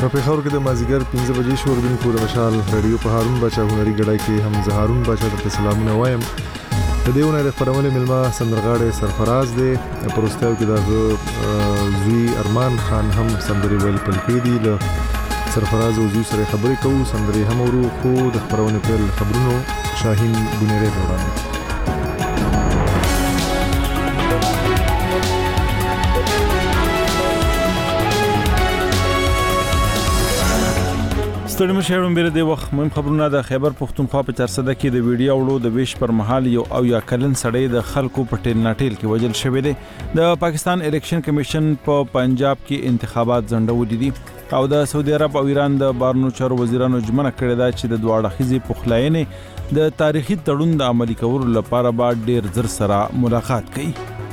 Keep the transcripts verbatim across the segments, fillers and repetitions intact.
په پېښور کې د مازیګر پنځه بجې شو اردوونکو د مشال رادیو په هارون باچا هنري ګډای کې هم زه هارون باچا درته سلامونه وایم. د دې ونې د خپرونې مېلمه سندرغاړی سرفراز دی. په وروستیو کې د زوی ارمان خان هم سندرې ویل پیل کړي دي. له سرفراز او زوی سره خبرې کوو، سندرې هم اورو، خو د خپرونې پیل خبرونو شاهین بونیری ته وړاندې. ستړي مشهورم بیره دی وخت مهم خبرونه د خیبر پښتونخوا په چارسده کې د ویډیو وړو د ویش پر مهال یو او یا کلن سړی د خلکو په ټیل ناټیل کې وجل شوی دی. د پاکستان الیکشن کمیشن په پنجاب کې انتخابات ځنډولي دي او د سعودي عرب او ایران د بارنو چارو وزیرانو ژمنه کړې ده چې د دواړه خزي پخلاینې د تاریخي تړون د عملي کولو لپاره به ډیر زر سره ملاقات کوي.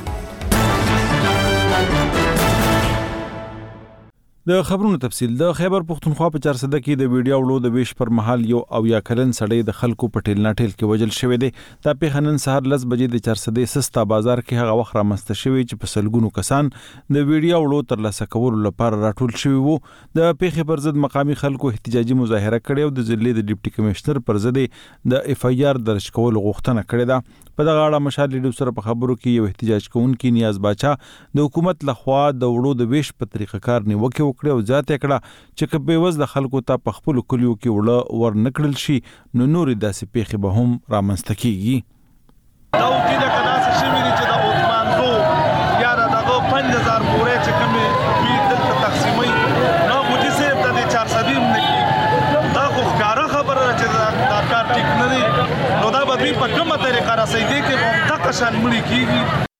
د خبرونو تفصیل. د خیبر پښتونخوا په چارسده کې د ویډیو وړو د ویش پر مهال یو او یا کلن سړی د خلکو په ټیل ناټیل کې وجل شوی دی. دا پیښه نن سهار لس بجې د چارسده سستا بازار کې هغه وخت رامنځته شوی چې په سلګونو کسان د ویډیو وړو ترلاسه کولو لپاره راټول شوي وو. د پیښې پر ضد مقامي خلکو احتجاجي مظاهره کړې او د ضلع د ډیپټي کمشنر پر ضد د اف ای آر درج کولو غوښتنه کړې ده. په دغه اړه مشال لیډو سره په خبرو کې یو احتجاج کوونکی نیاز باچا د حکومت لخوا د وړو د ویش په طریقه کار نیوکه وکړه او ځاته کړه چې که بېوزله خلکو ته په خپلو کلیو کې وړه ور نه کړل شي نو نورې داسې پیښې به هم رامنځته کېږي. دا وکیله که داسې شوي دي چې د عثمان زو یا د دغه پنځه زره بورې چې کومې وي دلته تقسیموي نو مودي صاحب ته د چارسدي هم نه کېږي. دا خو ښکاره خبره ده چې دا کار ټیک نه دی. نو دا به دوی په کومه طریقه رسېدی کې به همدغه شان مړي کېږي.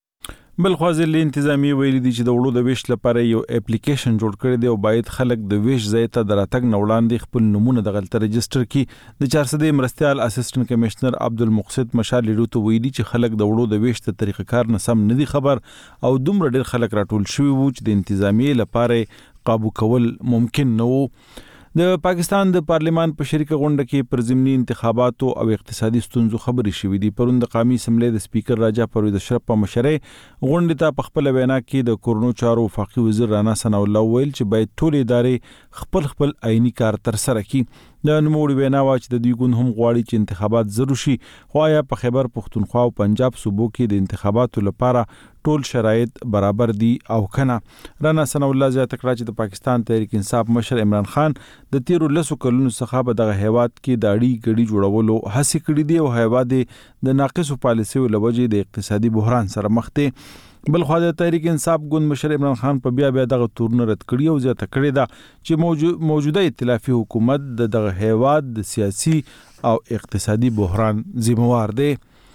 بل خوا ضلع انتظامی ویلي دي چې د وړو د ویش لپاره یو اپلیکیشن جوړ کړی دی او باید خلک د ویش ځای ته د راتګ نه وړاندې خپل نومونه دغلته رجسټر کړي. د چارسدې مرستیال اسسټنټ کمشنر عبدالمقصد مشال لیډو ته ویلي چې خلک د وړو د ویش د طریقه کار نه سم نه دي خبر او دومره ډېر خلک راټول شوي وو چې د انتظامیې لپاره قابو کول ممکن نه وو. د پاکستان د پارلیمان په شریکه غونډه کې پر ضمني انتخاباتو او اقتصادي ستونزو خبرې شوې دي. پرون د قومي اسمبلی د سپیکر راجا پرویز اشرف په مشرۍ غونډې ته په خپله وینا کې د کورونو چارو وفاقي وزیر رانا ثناء الله ویل چې باید ټولې ادارې خپل خپل عیني کار ترسره کړي. د نوموړي وینا وه چې د دوی ګوند هم غواړي چې انتخابات زر وشي، خو آیا په خیبر پښتونخوا او پنجاب صوبو کې د انتخاباتو لپاره ټول شرایط برابر دي او کنه؟ رانا ثناء الله زیاته کړه چې د پاکستان تحریک انصاف مشر عمران خان د تیرو لسو کلونو څخه په دغه هیواد کې د اړې ګډي جوړولو هڅې کړې دي او هیواد د ناقصو پالیسیو له وجې د اقتصادي بحران سره مخ دی. بل خو د تحریک انصاف ګوند مشر عمران خان په بیا بیا دغه تورونه رد کړي او زیاته کړې ده چې موجوده ائتلافي حکومت د دغه هیواد د سیاسي او اقتصادي بحران ذمہوار دی.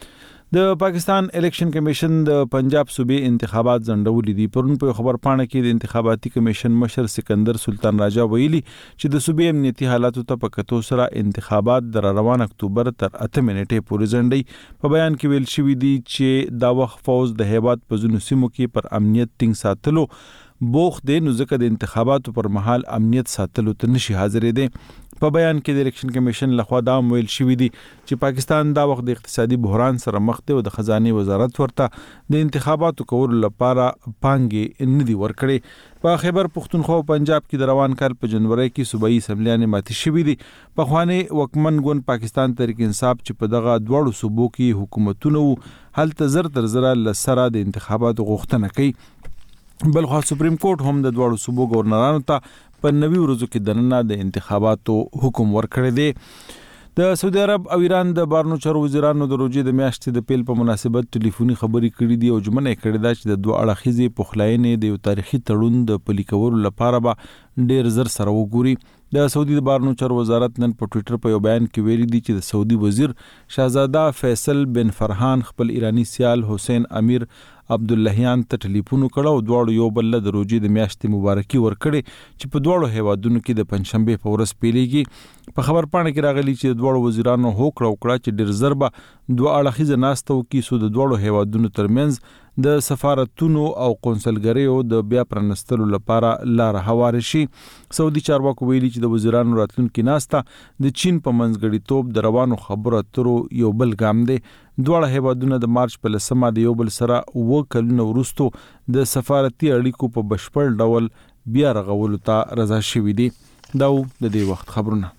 د پاکستان الیکشن کمیشن د پنجاب صوبې انتخابات ځنډولي دي. پرون په خبر پاڼه کې د انتخاباتي کمیشن مشر سکندر سلطان راجا ویلي چې د صوبې امنیتي حالاتو ته په کتو سره انتخابات د روان اکتوبر تر اته منټې پورې ځنډي. په بیان کې ویل شوي دي چې دا وخت فوز د هیواد په ځینو سیمو کې پر امنیت ټینګ ساتلو بوخ دی نو ځکه د انتخاباتو پر مهال امنیت ساتلو ته نشي حاضرې دی. په بیان کې د الیکشن کمیشن لخوا دا ویل شوي دي چې پاکستان دا وخت د اقتصادي بحران سره مخ دی او د خزانه وزارت ورته د انتخاباتو کولو لپاره پانګې نه دي ورکړي. په خیبر پښتونخوا او پنجاب کې د روان کال په جنوري کې صوبایي اسمبلیانې ماتې شوې دي. پخوانی وکمن ګوند پاکستان تحریک انصاف چې په دغه دواړو صوبو کې حکومتونه وو هلته زر تر زره له سره د انتخاباتو غوښتنه کوي. بل خو سپریم کورټ هم د دواړو صوبو گورنرانو ته په نوي ورځو کې دننه د انتخاباتو حکم ورکړی دی. د سعودي عرب او ایران د بارنو چارو وزیرانو د روژې د میاشتې د پیل په مناسبت ټلیفوني خبرې کړې دي او ژمنه یې کړې ده چې د دوه اړخیزې پخلاینې د یو تاریخي تړون د پلي کولو لپاره به ډېر زر سره وګوري. د سعودي د بارنو چارو وزارت نن په ټویټر په یو بیان کې ویلي دي چې د سعودي وزیر شاهزاده فیصل بن فرحان خپل ایرانی سیال حسین امیر عبداللهیان ته ټلیفون وکړ او دواړو یو بل له د روژې د میاشتې مبارکي ورکړې چې په دواړو هیوادونو کې د پنجشنبې په ورځ پیلېږي. په خبر پاڼه کې راغلي چې د دواړو وزیرانو هوکړه وکړه چې ډېر ژر به دوه اړخیزه ناسته وکړي څو د دواړو هیوادونو ترمنځ د سفارتونو او قونسلګریو د بیا پرانستلو لپاره لار هواره شي. سعودي چارواکو ویلي چې د وزیرانو راتلونکي ناسته د چین په منځګړیتوب د روانو خبرو اترو یو بل ګام دی. دواړه هیوادونه د مارچ په لسمه د یو بل سره اووه کلونه وروستو د سفارتي اړیکو په بشپړ ډول بیا رغولو ته رضا شوي دي. دا د دې وخت خبرونه.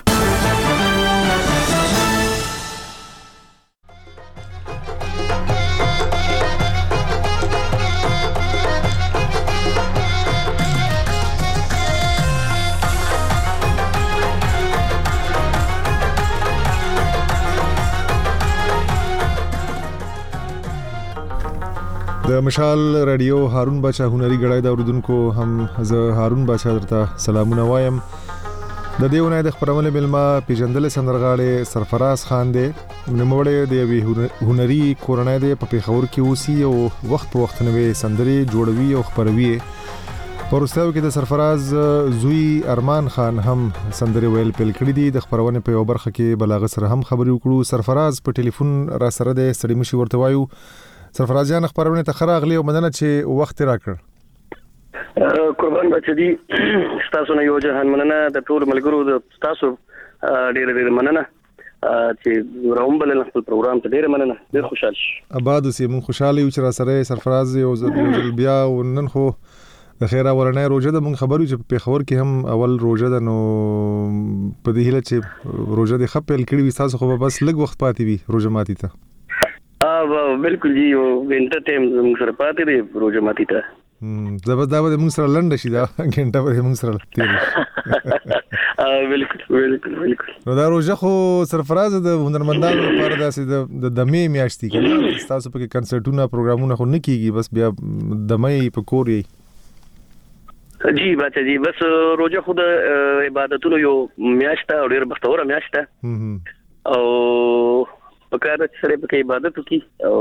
د مشال رادیو هارون بچا هنري غړای دا اوردونکو هم زه هارون بچا درته سلامونه وایم. د دیونه د خبرونه ملما پیجندل سندرغاړي سرفراز خان دی نوموړی د هنري کورنۍ دی په پیښور کې اوسي او وخت په وخت نوې سندري جوړوي او خبروي. پرستاو کې د سرفراز زوی ارمان خان هم سندري ویل پیل کړی دی. د خبرونه په یو برخه کې بلاغه سره هم خبري وکړو. سرفراز په ټلیفون را سره د سړی مشي ورته وایو. سرفراز جان خبرونه ته خراغلی او مننه چې وخت راکړ. قربان بچی دي تاسو نه یو جهان مننه د ټول ملګرو د تاسو ډېر ډېر مننه چې راومبل خپل پروګرام ته ډېر مننه. ډېر خوشاله شي. آباد اوسې مون خوشاله یو چې را سره سرفراز یو ځل بیا ونن خو د خیره ورنه روزه د مون خبرو چې په خبر کې هم اول روزه د نو په دې هله چې روزه د خپل کړي وي تاسو خو بس لږ وخت پاتې وي روزه ماتي ته. اه بالکل جی او وینټر ټایم موږ سره پاتې دی روزه ماتي ته. هم زبردا به موږ سره لنډ شي دا غنټه به موږ سره تیر. اه بالکل بالکل بالکل. نو دا روزه خو سرفراز د هنرمندانو لپاره داسې د دمې میاشتي کنه تاسو په کنسرټونو پروګرامونه خو نه کیږي بس بیا دمې په کور یې. جی بچا جی بس روزه خو د عبادتونو یو میاشت او ډیر بختوره میاشت او پکاره چې سره په عبادت وکي او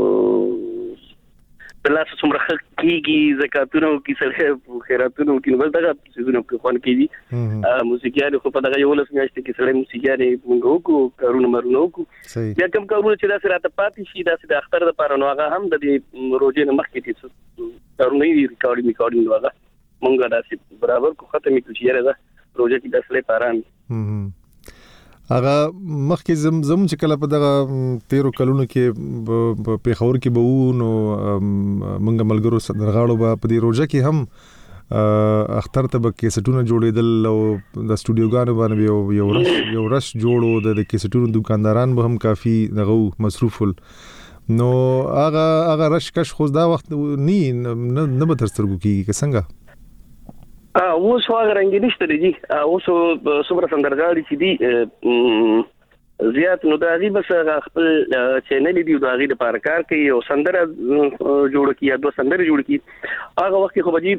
بلاس څومره کیږي زکاتونو کې سره خیراتونو کې نو دغه سيزونو کې خوان کیږي موسیقي خو په دغه یو لس میاشتې کې سره موسیقي موږ وکړو کارونه مرونه وکړو. بیا کوم کارونه چې دا سره ته پاتې شي دا د اختر لپاره نو هغه هم د دې روزې نه مخکې دي کارونه یې ریکارډینګ ریکارډینګ هغه مونږه داسې برابر کو ختمې کړو چې یاره دا روزه کې د اصلي پاران هغه مخکې زم زم چې کله په دغه تیرو کلونو کې په پیښور کې به وو نو مونږ ملګرو سندرغاړو به په دې روزه کې هم اختر ته به کیسټونه جوړېدل او د سټوډیوګانو باندې یو یو رش یو رش جوړو د کیسټونو دکانداران به هم کافي دغه مصروف ول نو هغه هغه رش کش خو دا وخت نه نه به تر سترګو کېږي څنګه اه اوس هغه رنګ نشته دي اوس څومره سندرغاړي چې دي زیات نو دا غي بس خپل چینل دی دا غي د پار کار کوي او سندره جوړ کی یا دوه سندره جوړ کی هغه وخت خو بجی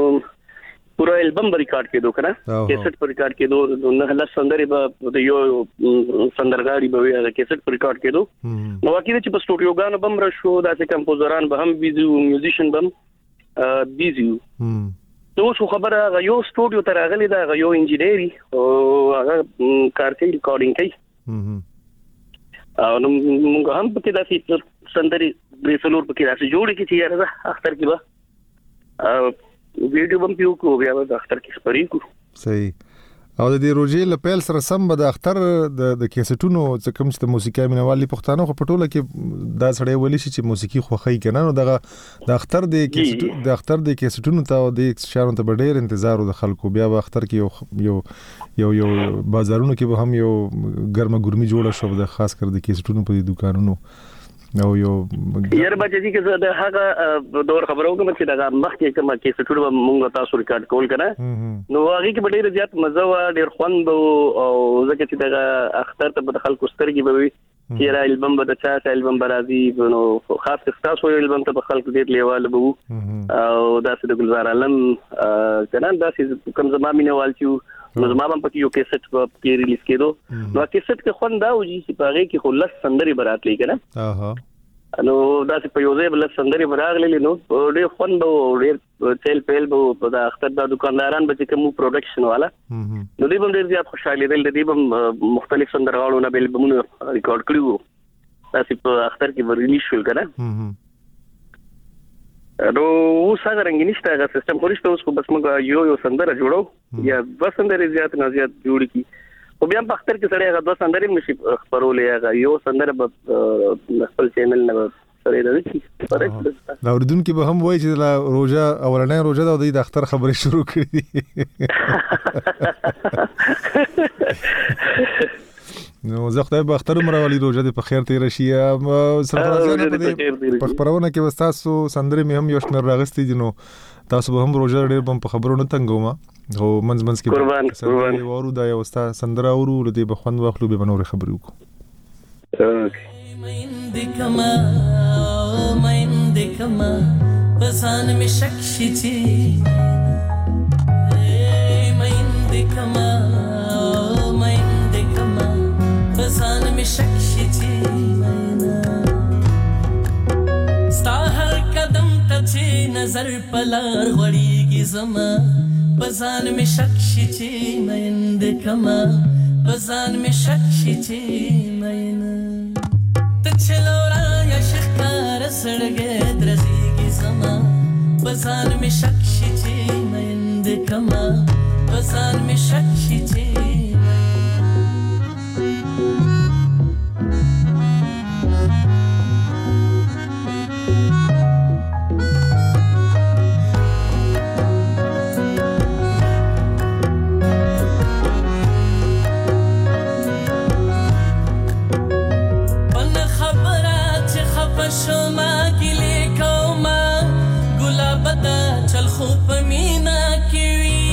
پورا البم ریکارډ کېدو کنه کیسټ پر ریکارډ کېدو نه هله سندره به یو سندرغاړي به هغه کیسټ پر ریکارډ کېدو نو واکې چې په سټوډیو غانو بم را شو داسې کمپوزران به هم بيزو میوزیشن بم بيزو نو څو خبره یو سټوډیو ته راغلی دا یو انجینری او هغه کار کوي ریکارډینګ کوي او نو موږ هم په کې داسې سندري بریسلور په کې داسې جوړ کی چې یاره اختر کې به او ویډیو بم پیو کو بیا د اختر کې خبرې کو صحیح او د دې روزي لپاره سره سم به د اختر د د کیسټونو چې کوم چې د موسیقي مینوالي پښتانه خو پټوله کې دا سړی ولی شي چې موسیقي خوخی کنه نو دغه د اختر د کیسټ د اختر د کیسټونو ته د شارو ته ډېر انتظار د خلکو بیا به اختر کې یو یو یو بازارونو کې به هم یو ګرمه ګرمي جوړه شو د خاص کر د کیسټونو په دکانونو نو یو یار بچی چې د هغه دور خبرو کوم چې دا مخکې کوم کې څټور مونږ تاسو ریکارډ کول کنه نو هغه کې ډېر زیات مزه و ډېر خوند او ځکه چې دا اختر ته د خلکو سترګې به وي چې را البم به د چا البم برازي نو خاص تاسو البم ته خلکو ډېر لیوال بو او داسې د ګلزار علم کنه داسې کوم زما مینوال چې نو زما هم پکې یو کیسټ په ریلیز کېدو نو کیسټ کې خوند دا و چې په هغه کې خو لس سندري براتلی کنه اها نو دا چې په یو ځای بل سندري براغلې نو ډېر خوند او ډېر چیل پیل په د اختر د دکانداران به کوم پروډکشن والا نو دې باندې ډېر خوشاله دي دې به مختلف سندرغاړو نه بل بمونه ریکارډ کړو دا چې په اختر کې ریلیز شول کنه نو اوس هغه رنګ نشته هغه سیستم خو نشته اوس خو بس موږ یو یو سندره جوړو یا دوه سندرې زیات نه زیات جوړ کی خو بیا په اختر کې سره هغه دوه سندرې نشي خبرولې هغه یو سندره په خپل چینل نه سره راځي فرق دا اوردونکو به هم وایي چې لا روزه اولنۍ روزه د د اختر خبرې شروع کړې دي نو زه خدای به اختر مرولي روزه د په خیر تیر شي سرفرازانه په دې په خبرونه کې وستاسو سندرې مې هم یو شمېر راغستې دي نو تاسو به هم روزه ډېر بم په خبرونو تنګوم او منځ منځ کې قربان قربان ورو دا یو ستا سندره ورو لدی به خوند واخلو به نور خبرې وکړو مندکما مندکما بزان می شکشتی مندکما مندکما بزان می شکشتی ستا هر قدم ته نظر پلار غړیږي زما بزان می شکشتی مندکما بزان می شکشتی مینا تچلورا یا شکار سړګې درځيږي زما بزان می شکشتی مندکما بزان می شکشتی شما ګلې کوما ګلاب دا چل خو په مینا کې وی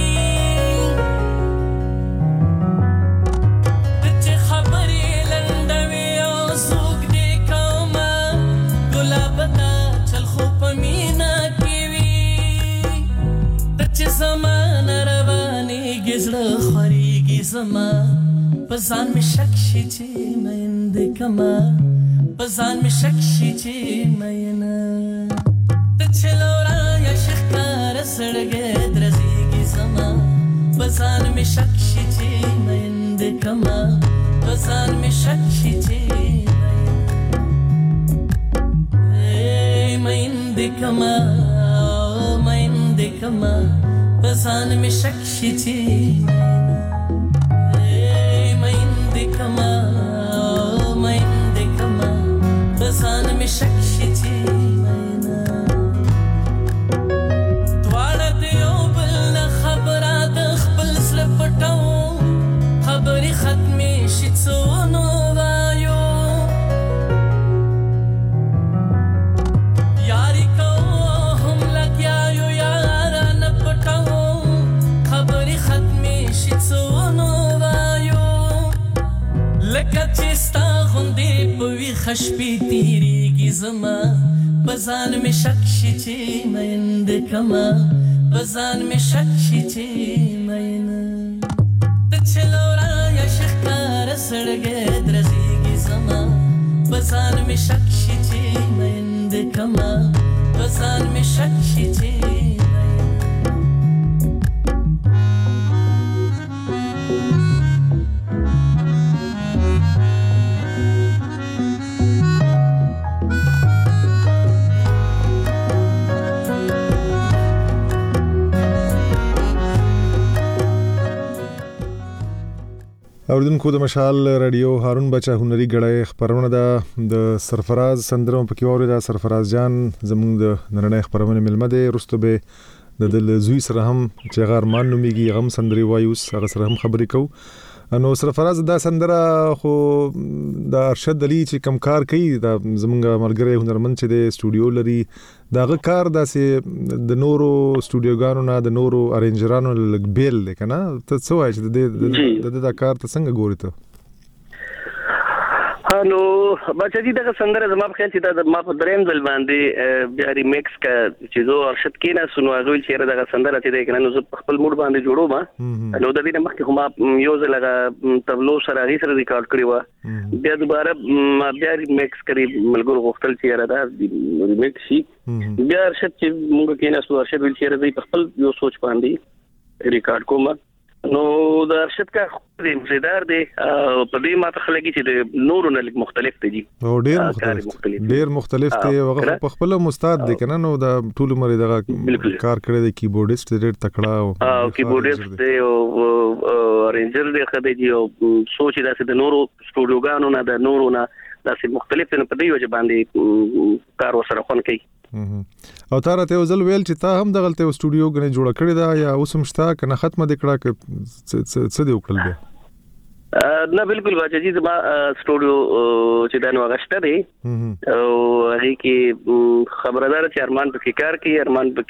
چې خبرې لنډوي او سوق دې کوما ګلاب دا چل خو په مینا کې وی چې زمان رواني گزړه خوريږي زما پسان می شک شي چې مند کما بزان می شکشی چی مینا تچلورا یا شکار سړګې درځيږي زما بزان می شکشی چی مند کما بزان می شکشی چی ای مند کما مند کما بزان می شکشی چی ای مند کما بزان می شکشتی مینا دواړه دیو بل خبرات خپل سره پټاو خبري ختمي شي څونو وایو یاري کو هم لګیاو یار نه پټاو خبري ختمي شي څونو وایو لکه چې ستا غوندې پوي خشپی تیریږي زما بزان می شکشي چې مند کما بزان می شکشي چې مینا تچلورا یا شکار سړګې درځيږي زما بزان می شکشي چې مند کما بزان می شکشي چې اوردونکو د مشال رادیو هارون بچا هنري غړای خبرونه ده د سرفراز سندرو په کې وره ده سرفراز جان زموږ د نړۍ خبرونه ملمه ده رستو به د دل زوی سره هم چې غارمان نوميږي غم سندري وایوس هغه سره هم خبرې کو نو سرفراز دا سندره خو د ارشد علي چې کم کار کوي دا زمونږ ملګری هنرمند چې د سټوډیو لري داغه کار داسې د نورو سټوډیوګانو نه د نورو ارینجرانو لګ بیل کنه ته څه وایې چې د د د کار ته څنګه ګوري ته نو بچا دي دغه سندره زما په خیال چې دا ما په دریم ځل باندې بیا ریمیکس کا چې زه ارشد کینا سنو غوښ چې دغه سندره چې ده کنه نو خپل موډ باندې جوړو ما نو د دې مخکې هم یو ځل هغه تبلو سره غي سره ریکارډ کړی و بیا دوباره ما بیا ریمیکس کړی ملګرو غوښتل چې دا ریمیکس شي بیا ارشد چې موږ کینا سو ارشد ویل چې د خپل یو سوچ باندې ریکارډ کوم نو د ارشد کا د مزیدار دی په دې ماته خلګي چې د نورو نه لږ مختلف دي او ډیر مختلف ډیر مختلف دی هغه په خپل مستعد دی کنه نو د ټول مری دغه کار کړی دی کیبورډیست ډیر تکړه او کیبورډیست دی او ارینجر دی خدای دی او سوچ داسې د نورو سټوډیوګانو نه د نورو نه داسې مختلف نه په دی وجه باندې کار وسره خون کوي. او تا راته وزل ویل چې تا هم دغلته سټوډیو غنې جوړ کړی دا یا اوس هم شته کنه ختمه د کړه ک څه دی وکړل بیا؟ نه بالکل باچا جی زما سټوډیو چې دا نو غشته دی او هغه کې خبردار چې ارمان په کار کوي، ارمان په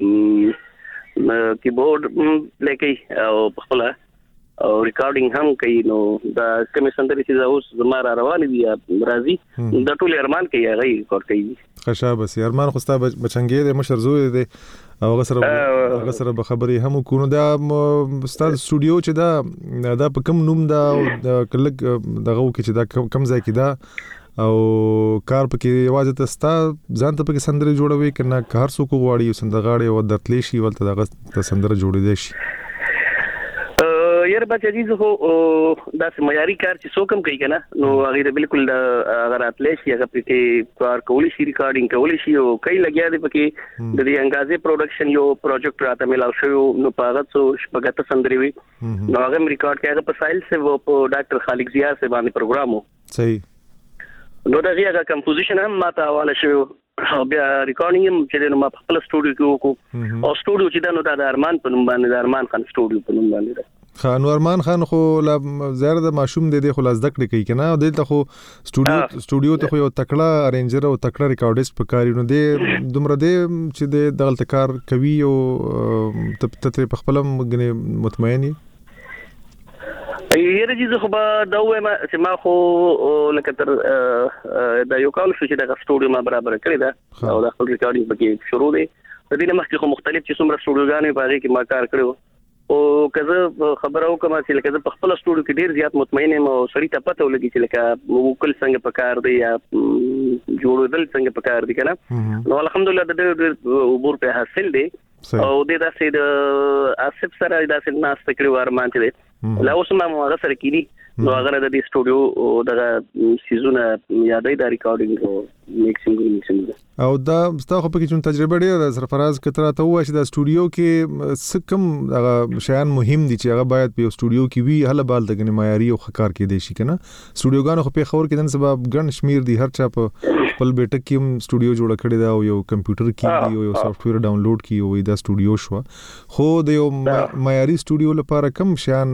کې کیبورډ لکه او خپل او ریکارډینګ هم کوي. نو دا کوم سندري چې اوس زما را روان دي راځي د ټول ارمان کوي هغه ریکارډ کوي. خشا بس ارمان خو ستا بچنګې د مشر زوی دی او هغه سره هغه سره به خبرې هم کو. نو دا استاد سټوډیو چې دا دا په کوم نوم دا کلک دغه کې چې دا کم ځای کې دا او کار پکې یوازې ته ستا ځان ته پکې سندري جوړوي کنه کار څوک غواړي سندرغاړي او درتلی شي ولته دغه سندره جوړې دي شي؟ یار بچا جی زه دا معیاري کار چې څوک هم کوي کنه نو هغه بالکل دا اگر اتلی شي هغه پکې کار کولی شي ریکارډینګ کولی شي او کوي لګیا دی پکې د دې انګازې پروډکشن یو پروجیکټ راته ملاو شو نو پاغه څو شپږه سندري وي نو هغه ریکارډ کړه په فایل سے وہ ډاکټر خالق ضیا سے باندې پروګرام وو. صحیح. نو دا هغه کمپوزیشن هم ماته حواله شو او بیا ریکارډینګ هم چې نو ما په خپل سټوډیو کې وکړو او سټوډیو چې دا نو د ارمان په نوم باندې د ارمان خان سټوډیو په نوم باندې ده. خان ارمان خان خو لا زیاده د ماشوم د دې خلاص دکړه کوي کنه او دلته خو سټوډیو سټوډیو ته خو یو تکړه ارینجر او تکړه ریکارډیست پکاري نو د دومره د چې د دغلت کار کوي او ته په خپل مطمئنی یره جی زه خو دا وایم چې ما خو لکه تر دا یو کال شو چې د سټوډیو ما برابر کړی دا او د خپل ریکارډینګ پکې شروع دی. د دې مخکې خو مختلف چې څومره سټوډیوګانې په هغه کې ما کار کړو او کزه خبره وکم چې لکه په خپل سټوډیو کې ډیر زیات مطمئن یم او سړی ته پته ولګي چې لکه وکل څنګه پکار دی یا جوړول څنګه پکار دی کنه نو الحمدلله د دې عبور په حاصل دی او د داسې د اسف سره داسې ناس تکړه ورمان چې دی لا اوس ما هغه سره کینی نو هغه د دې سټوډیو دغه سیزونه یادې د ریکارډینګ او میکسینګ میکسینګ او دا ستاسو په کې چې تجربه ډیره سرفراز کتره ته وای چې د سټوډیو کې سکم هغه شیان مهم دي چې هغه باید په سټوډیو کې وي هله بال دغه معیاري او خکار کې دي شي کنه سټوډیوګانو خو په خبر کې دن سبب ګڼ شمیر دي هر چا په خپل بیٹک کې هم سټوډیو جوړ کړی دا او یو کمپیوټر کې دی او یو سافټویر ډاونلوډ کی او دا سټوډیو شو خو د یو معیاري سټوډیو لپاره کم شیان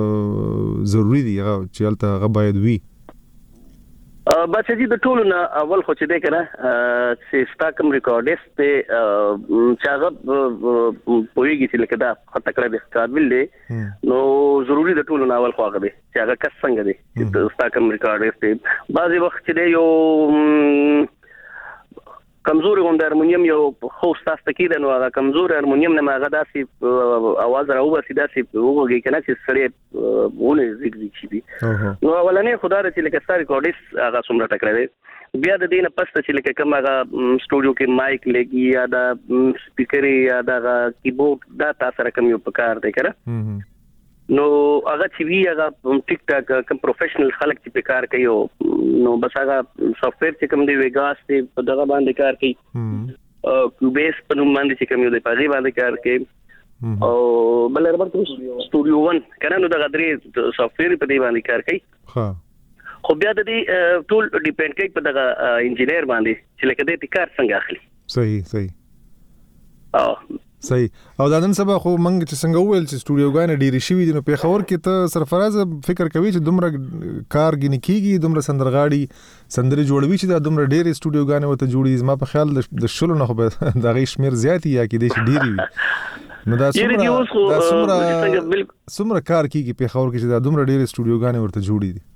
ضروری دي چې هلته هغه باید وي؟ بچا جی د ټولو نه اول خو چې دی کنه چې ستا کوم ریکارډیست دی چې هغه پوهېږي چې لکه دا تکړه دی قابل دی نو ضروري د ټولو نه اول خو هغه دی چې هغه کس څنګه دی چې ستا کوم ریکارډیست دی. بعضې وخت چې دی یو کمزوري غونډه هارمونیم یو خو ستاسو ته کېده نو هغه کمزوري هارمونیم نه هغه داسې اواز راوباسي داسې وغږي که نه چې سړی ونې زیږ زیږ شي دي نو اولنۍ خو دا ده چې لکه ستا ریکارډیست هغه څومره تکړه دی بیا د دې نه پسته چې لکه کوم هغه سټوډیو کې مایک لګي یا د سپیکرې یا دغه کیبورډ دا تا سره کوم یو پکار دی که نه نو هغه چې وی هغه ټیک ټاک کوم پروفیشنل خلک چې په کار کوي نو بس هغه سافټویر چې کوم دی ویګاس دی په دغه باندې کار کوي او کیوبیس په نوم باندې چې کوم دی په دې باندې کار کوي او بل ربر سټوډیو ون کنه نو دغه درې سافټویر په دې باندې کار کوي ها خو بیا د دې ټول ډیپند کوي په دغه انجینیر باندې چې لکه دې کار څنګه اخلي. صحیح صحیح او صحیح او دا نن سبا خو منګ چې څنګه وویل چې سټوډیوګانې ډېرې شوي دي نو په خبر کې ته سرفراز فکر کوي چې دومره کار ګینه کیږي دومره سندرغاړي سندري جوړوي چې دا دومره ډېرې سټوډیوګانې وته جوړي زما په خیال د شلو نه خو به د غي شمیر زیاتی یا کې دې ډېری وي نو دا څومره دا څومره څومره کار کیږي په خبر کې چې دا دومره ډېرې سټوډیوګانې ورته جوړي دي.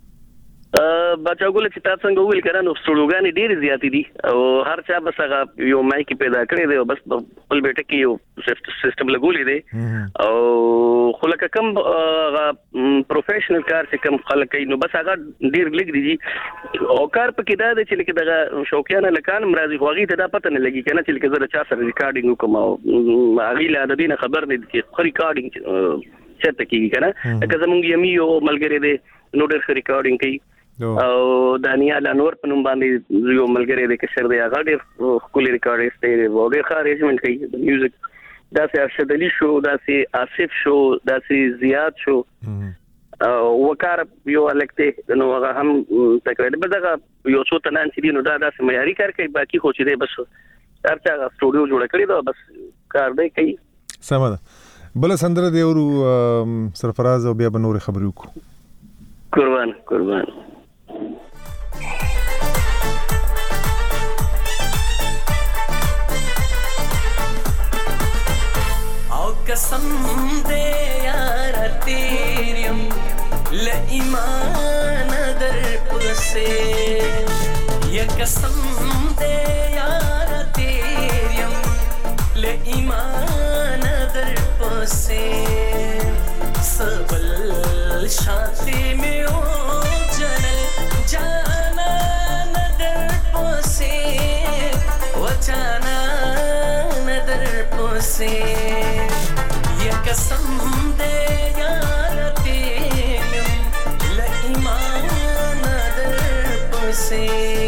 بچا ګول چې تاسو څنګه ویل کړه نو سټوډیوګانې ډېرې زیاتې دي او هر چا بس هغه یو مایک پیدا کړی دی او بس خپل بیٹه کې یو سیستم لګولې دی او خو لکه کوم هغه پروفیشنل کار چې کوم خلک کوي نو بس هغه ډېر لږ دي او کار پکې دا دی چې لکه دغه شوقیانه لکان مرضی خو هغې ته دا پته نه لګي که نه چې لکه زه د چا سره ریکارډینګ وکړم او هغې له د دې نه خبر نه دي چې ښه ریکارډینګ چېرته کېږي که نه لکه زمونږ یمي یو ملګری دی نو ډېر ښه ریکارډینګ کوي او دانیال انور په نوم باندې یو ملګری دی کشر دی هغه ډېر ښکلي ریکارډیست دی او ډېر ښه ارینجمنټ کوي د میوزیک داسې ارشد علي شو داسې آصف شو داسې زیاد شو وکړ یو الکته نو هغه هم تکرار به دا یو څو تنان چې نو دا د معیاري کار کوي باقي خو چې دی بس ارچا سټوډیو جوړ کړی دا بس کار دی کوي سم ده بل سندره دی ورو سرفراز او بیا به نور خبرې وکړو قربان قربان او قسم دے یار تیریم ل ایمان در پسے یا قسم دے یار تیریم ل ایمان در پسے سبل شانتی میں او جنل جانا ندر پسے و جانا ندر پسے یا قسم دے یار تیریم ل ایمان در پسے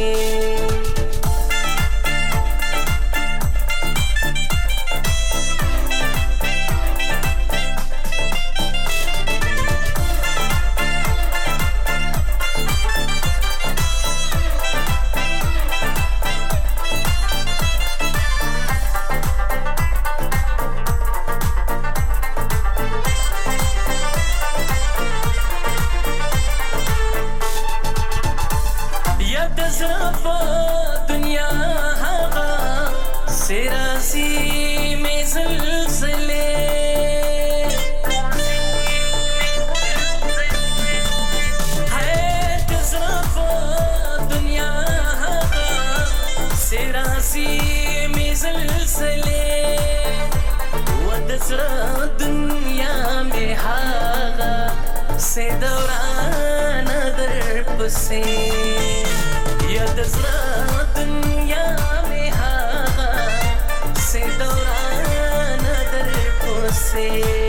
से दौरान दर पसे या दजरा दुनिया में हागा से दौरान दर पसे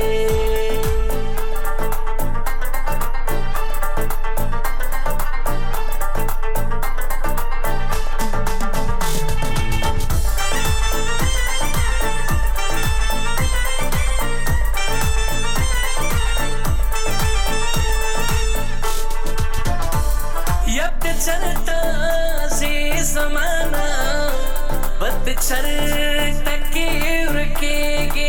चल टके रुकेगे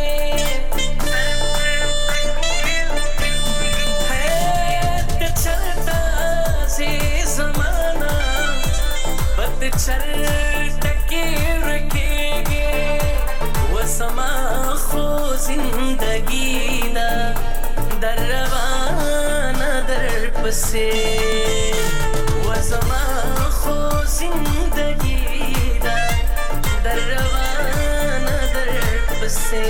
है तो चलता से ज़माना बद चल टके रुकेगे वो समा खो जिंदगी ना दर रवाना दर पसे वो समा खो जिंदगी दरवाना दर पसे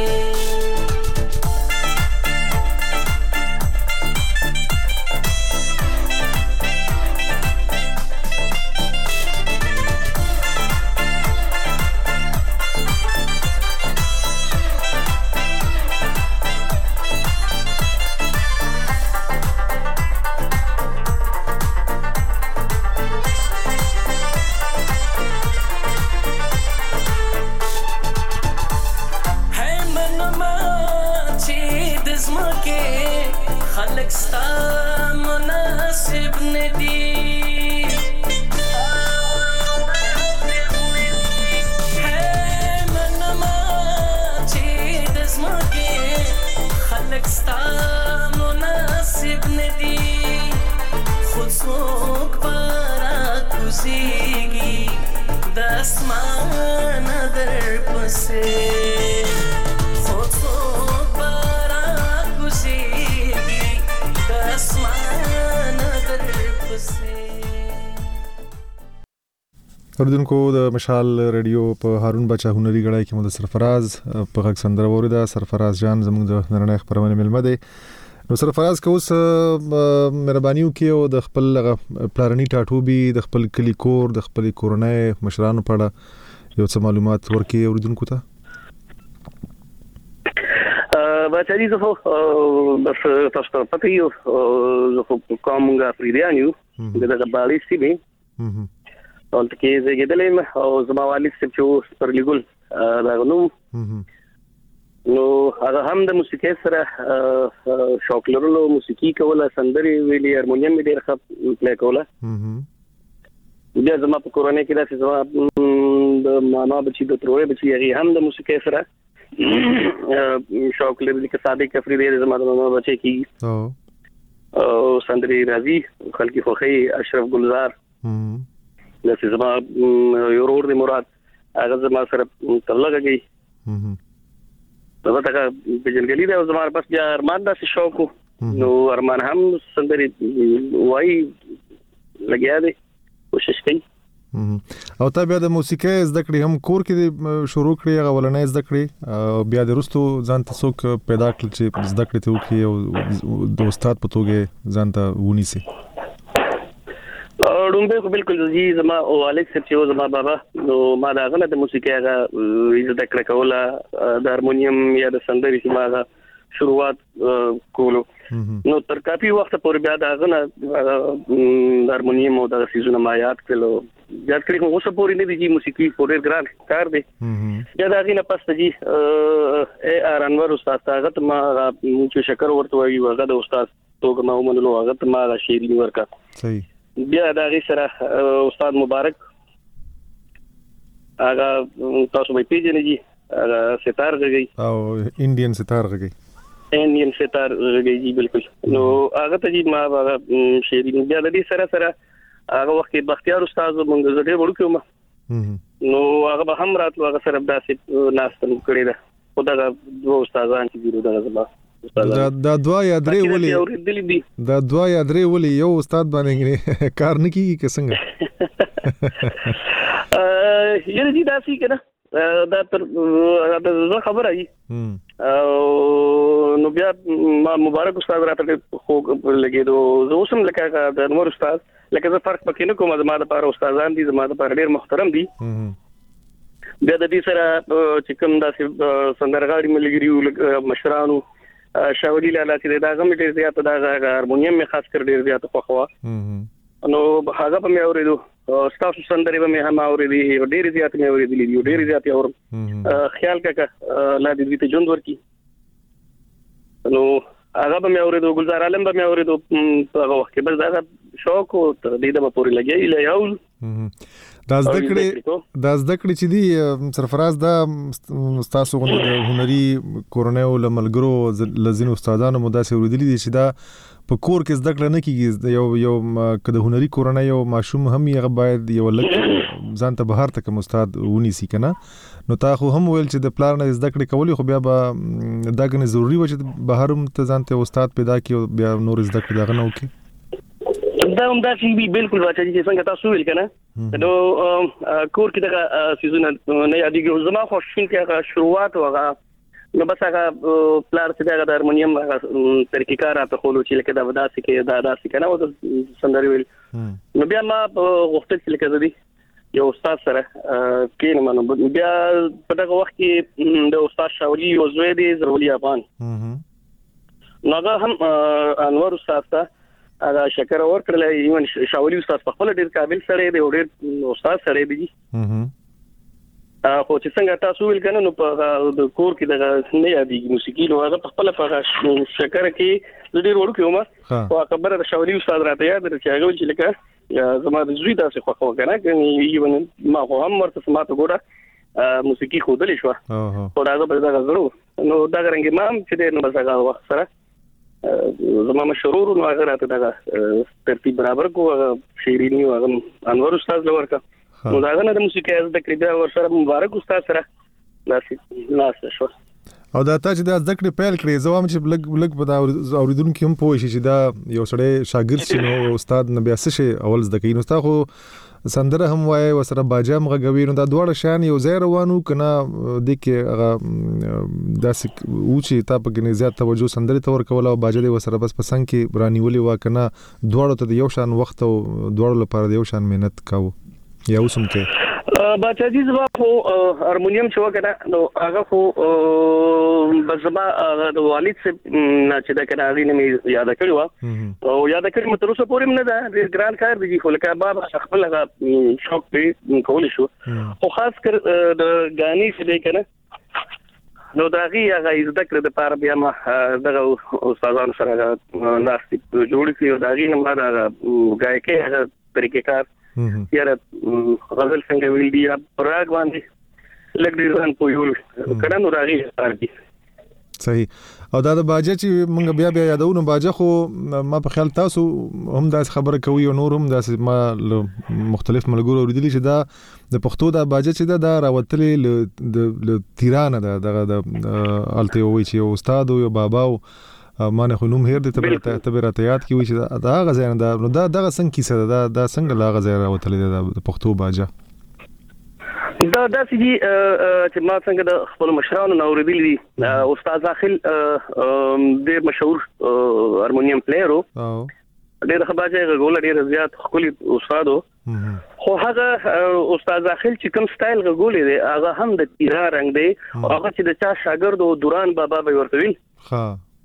اوردونکو د مشال ریډیو په هارون بچا هنري غړای کې مو د سرفراز په غږ سندره وریده. سرفراز جان زموږ د نړۍ خبرونه ملمه دی. نو سرفراز که اوس مهرباني وکړي او د خپل پلارني ټاټوبي د خپل کلی کور د خپل کورنۍ مشرانو په اړه یو څه معلومات ورکړي اوردونکو ته. بچا دي زه بس تاسو ته پته یو زه کومه فریدان یو د بالي سیمه ولته کې زه کېدلم او زما والد چې پر لګول دا غنوم نو هغه هم د موسیقي سره شوق لرلو، موسیقي کوله، سندري ویلي، هارمونیم ډېر ښه پلی کوله. بیا زما په کورنۍ کې داسې زما د ماما بچي د تروړې بچي هغې هم د موسیقۍ سره شوق لري. لکه صادق افریدی زما د ماما بچی کېږي او سندري راځي، خلکې خوښوي. اشرف ګلزار داسې زما یو ورور دی مراد، هغه زما سره تعلق کوي. البته هغه پېژندګلي دی او زما بس بیا ارمان داسې شوق و، نو ارمان هم سندري وایي لګیا دی، کوشش کوي. او تا بیا د موسیقۍ زده کړې هم کور کې شروع کړې، هغه ولنۍ زده کړې، او بیا د وروستو ځان ته څوک پیدا کړل چې زده کړې ته وکړي او د استاد په توګه ځان ته ونیسي؟ ډومبه خو بالکل زی زما او والد صاحب چې زما بابا، نو ما دا غنه د موسیقۍ هغه زده کړه کوله، د هارمونیم یا د سندري چې ما هغه شروعات کولو. نو تر کافي وخت پورې بیا دا غنه د هارمونیم او د سیزونه ما یاد کړلو، یاد کړی خو اوسه پورې نه دی چې موسیقي پورې ګران کار دی. بیا دا غینه پس ته جی اے آر انور استاد هغه ته ما چې شکر ورته وایي، هغه د استاد توګه ما ومنلو، هغه ته ما شعري ورکا. صحیح. بیا دا غي سره استاد مبارک هغه تاسو به پیژنئ جی، هغه ستار غږی او انډین ستار غږی انډین ستار غږی جی بالکل. نو هغه ته جی ما هغه شعري بیا د دې سره سره هغه وخت بختیار استاد مونږ زړه وړو کوم، نو هغه به هم راتلو، هغه سره داسې ناستم کړی ده. خدای دوه استادان چې ګورو دغه زما دا دا دوا یا درې ولي دا دوا یا درې ولي یو استاد باندې کار نه کیږي که څنګه؟ یره دي داسې کنه دا تر دا خبره ای نو بیا ما مبارک استاد راته خو لګیدو، زه اوسم لکه د نور استاد لکه زه فرق پکې نه کوم، زما د پاره استادان دي، زما د پاره ډېر محترم دي. بیا د دې سره چې کوم داسې سندرغاړي ملګري مشرانو شاولي لاله چې دا غم ډېر زیات دا هارمونیم می خاص کر ډېر زیات خوخوا، نو هغه په مې اوریدو، تاسو سندري به مې هم اوریدي، ډېر زیات مې اوریدلي دي، ډېر زیات اورم. خیال کاکا لا دې ته ژوند ورکی، نو هغه به مې اوریدو، ګلزار عالم به مې اوریدو په هغه وخت کې. بس دا شوق او تر دې د پورې لګي له یو دا زده کړې دا زده کړې چې دی سرفراز دا تاسو غوښنه د هنري کورنۍ او لملګرو لزین استادانو مداسه اوریدلي دي چې دا په کور کې زده کړه نه کیږي. یو یو کده هنري کورنۍ یو ماشوم هم یې باید یو لک ځان ته بهر ته کوم استاد ونیسي کنه. نو تا خو هم ویل چې د پلان نه زده کړې کولې، خو بیا به دا غنه ضروری و چې بهر هم ته ځان ته استاد پیدا کړي، بیا نور زده کړې دا غنه وکړي. دا هم دا چې بالکل واچي چې څنګه تاسو ویل کنه، نو کور کې دا سيزونه نه یادېږي. زما خو شین کې هغه شروعات وغه نو بس هغه پلار چې دا د هارمونیم طریقې کار راته خولو چې لکه دا وداسې کې دا داسې کنه او سندري ویل. نو بیا ما غوښتل چې لکه زدي یو استاد سره کینم، نو بیا په دغه وخت کې د استاد شاولي یو زوی دی زرولي افغان، نو هغه هم انور استاد ته هغه شکر ورکړل. ایون شاولي استاد په خپل ډیر قابل سره دی او ډیر استاد سره دی. خو چې څنګه تاسو ویل کنه، نو په د کور کې دغه نه یادېږي موسیقي، نو هغه په خپل په شکر کې ډیر وړو کې ومه او خبره د شاولي استاد راته یاد درته چې هغه چې لکه زما د زوی داسې خوښه وکړه کنه، ایون ما خو هم ورته سماته ګوره موسیقي خودلې شو او دا به دا غزرو. نو دا رنګ ما هم چې نو بس هغه وخت سره زما مشرور نو هغه راته دا ترتیب برابر کو، شیرینی او انور استاد لورکا. نو دا غنه د موسیقي از د کړي ور سره مبارک استاد سره ناسې ناسه شو. او دا تا چې دا ذکر پیل کړی زوام چې لګ لګ په دا اوریدونکو هم پوه شي چې دا یو سړی شاګرد شي نو استاد نه بیا څه شي اول زده کوي. نو تا خو سندره هم وای و سره باجا هم غوي، نو دا دواړه شان یو ځای روانو کنه د کې هغه داسې او چې تا په کې زیات توجه سندره تور کوله او باجا دی و سره بس پسند کې برانیولي وا کنه دواړو ته یو شان وخت او دواړو لپاره یو شان مهنت کاوه یا اوسم کې بچا دي زما خو هارمونیم چې وکړه، نو هغه خو بس زما د والد څخه چې دا کنه هغه نه یاد کړو او یاد کړم تر اوسه پورې نه دا ډیر ګران کار دی، خو لکه بابا خپل هغه شوق به کول شو. خو خاص کر د غاني چې دی کنه نو دا غي هغه زده کړې د پاره بیا ما دغه استادانو سره ناستې جوړ کړې او دا غي ما دا غایکي هغه طریقې کار یاره غزل څنګه ویل دي پراګ باندې لګ ډیر ځان پویول کړه نو راغی راځي صحیح او دا د باجه چې موږ بیا بیا یادونه باجه خو ما په خیال تاسو هم دا خبره کوي او نور هم دا ما مختلف ملګرو اوریدلی چې دا د پښتو دا باجه چې دا دا راوتلې د تیرانه دا دغه د الته وی چې استاد او بابا او ما نه نوم هیر د تبرات یاد کی وی چې دا غزا نه دا نو دا دغه څنګه کیسه دا دا څنګه لا غزا راوتلې د پښتو باجه دا د سې چې ما څنګه د خپل مشرانو نو اوریدلی دي استاد داخل د مشهور هارمونیم پلیئر او ډېر خبره غوړل ډېر زیات خولي استادو خو هغه استاد داخل چې کوم سټایل غوړل دی هغه هم د تیرا رنگ دی هغه چې د چا شاګرد او دوران بابا به ورته وی ها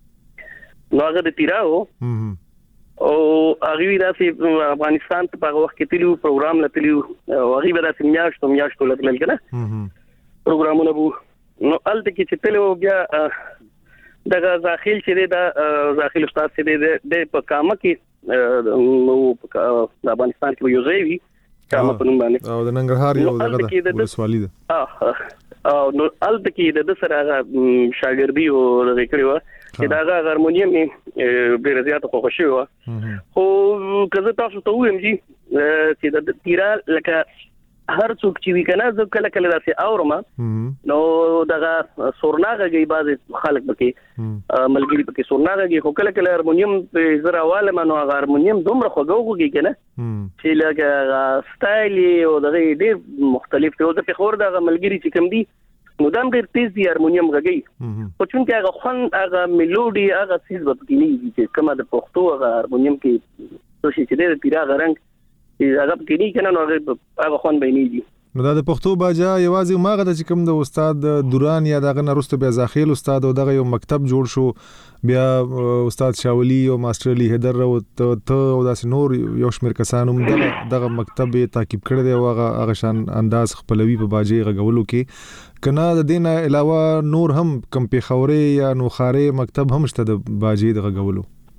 نو هغه د تیرا او او هغه راځي افغانستان ته په وخت کې تلو پروګرام لتلو هغه به راځي میاشتو میاشتو لګل کنه پروګرامونه وو نو الته کې چې تلو بیا دغه داخل چې دا داخل استاد چې د په کامه کې نو په افغانستان کې یو ځای وی کامه په نوم باندې او د ننګرهار یو دغه ولسوالي ده او نو الته کې د سره شاګردي او د کړیو چې دا هارمونیم ډیر زیات خو خوشي و خو کله تاسو ته وایم چې د تیرا لکه هر څوک چې وکنه زه کله کله داسې اورم نو دغه سورناغه بعض خلک پکې ملګری پکې سورناغه خو کله کله هارمونیم په زرا واله منو هارمونیم دومره خوګوږي کنه چې لکه سټایل او دغه ډیر مختلف دی او د خور دغه ملګری چې کوم دی نو دام ډیر تیز دی هارمونیم غږی خو چونکه هغه خون هغه میلودي هغه سیس وبکې نه دي چې کومه د پښتو هغه هارمونیم کې څه چې د پیرا غرنګ هغه کې نه کنه نو هغه خون به نه دي نو دا د پښتو باجا یوازې ماغه د کوم د استاد دوران یا دغه نرسته بیا ځاخیل استاد او دغه یو مکتب جوړ شو بیا استاد شاولی او ماستر علی حیدر او ته او داس نور یو شمیر کسانو دغه دغه مکتب تعقیب کړی دی او هغه شان انداز خپلوي په باجی غغولو کې کنا د دینه علاوه نور هم کم پیښوري یا نوخاره مکتب هم شته د باجی د غغولو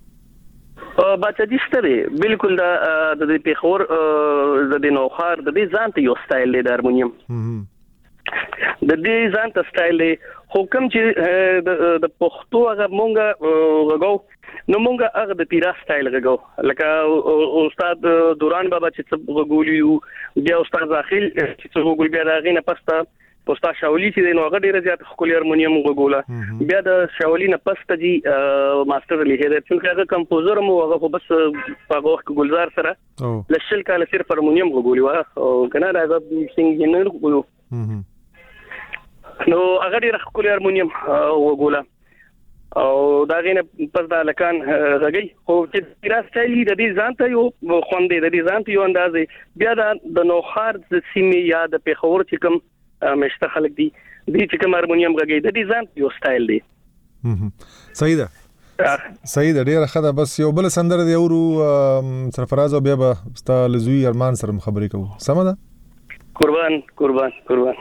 بچا دشته بالکل دا د پیښور د نوخار د دې ځان ته یو سټایل دی د هارمونیم د دې ځان ته سټایل دی حکم چې د پښتو هغه مونږه غو نو مونږه هغه د تیرا سټایل غو لکه استاد دوران بابا چې غولیو بیا استاد داخل چې غول بیا داغه نه پستا پوستا شاولی چې نو هغه ډیره زیات خولي هارمونیم غوګولا بیا د شاولی نه پسته جی ماستر علی حیدر چې هغه کمپوزر مو هغه خو بس په وخت ګلزار سره لشل کاله صرف هارمونیم غوګولی او کنه هغه سنگینر غوګلو نو هغه ډیره خولي هارمونیم غوګولا او دا غینه پس دا لکان غږی خو چې تیرا سټایل د دې ځان ته یو خوندې د دې ځان ته یو اندازې بیا د نوخار د سیمې یا د پیښور چې کوم مشته خلک دي دي چې کوم هارمونیم غږی د دې ځان یو سټایل دی صحیح ده صحیح ده ډیره ښه ده بس یو بل سندره دی اورو سرفراز او بیا به ستا لزوی ارمان سره خبرې کوو سمه ده قربان قربان قربان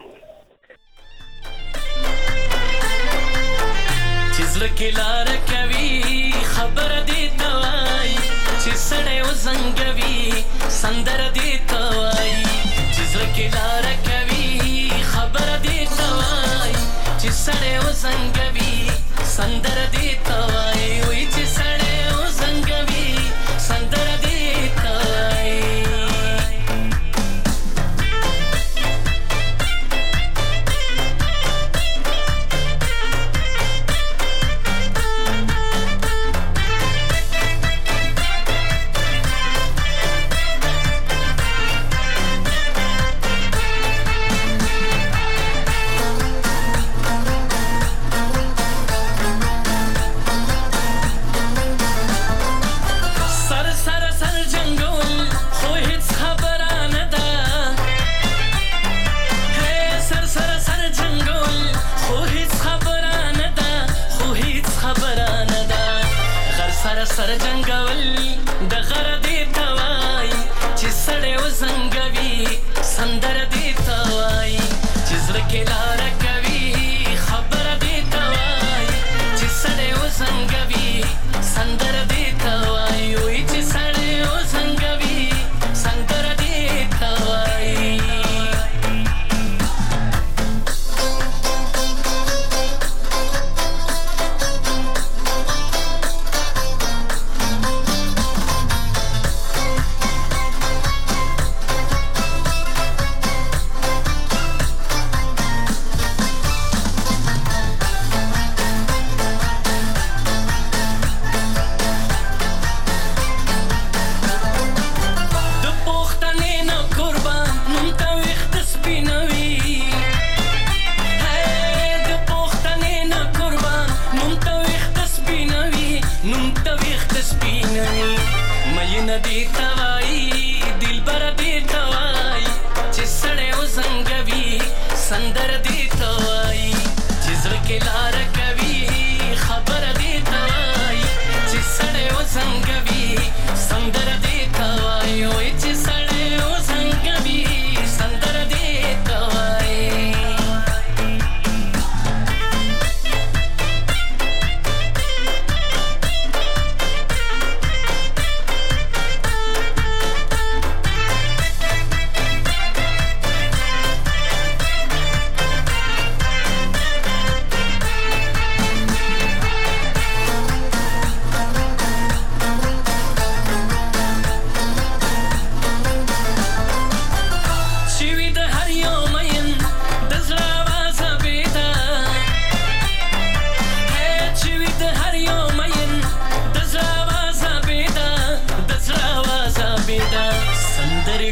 زلکی لار کوي خبر دی توای چې سړی وزنګوي سندر دی توای چې زلکی لار کوي خبر دی توای چې سړی وزنګوي سندر دی توای وای چې سړی وزنګوي سندر دی توای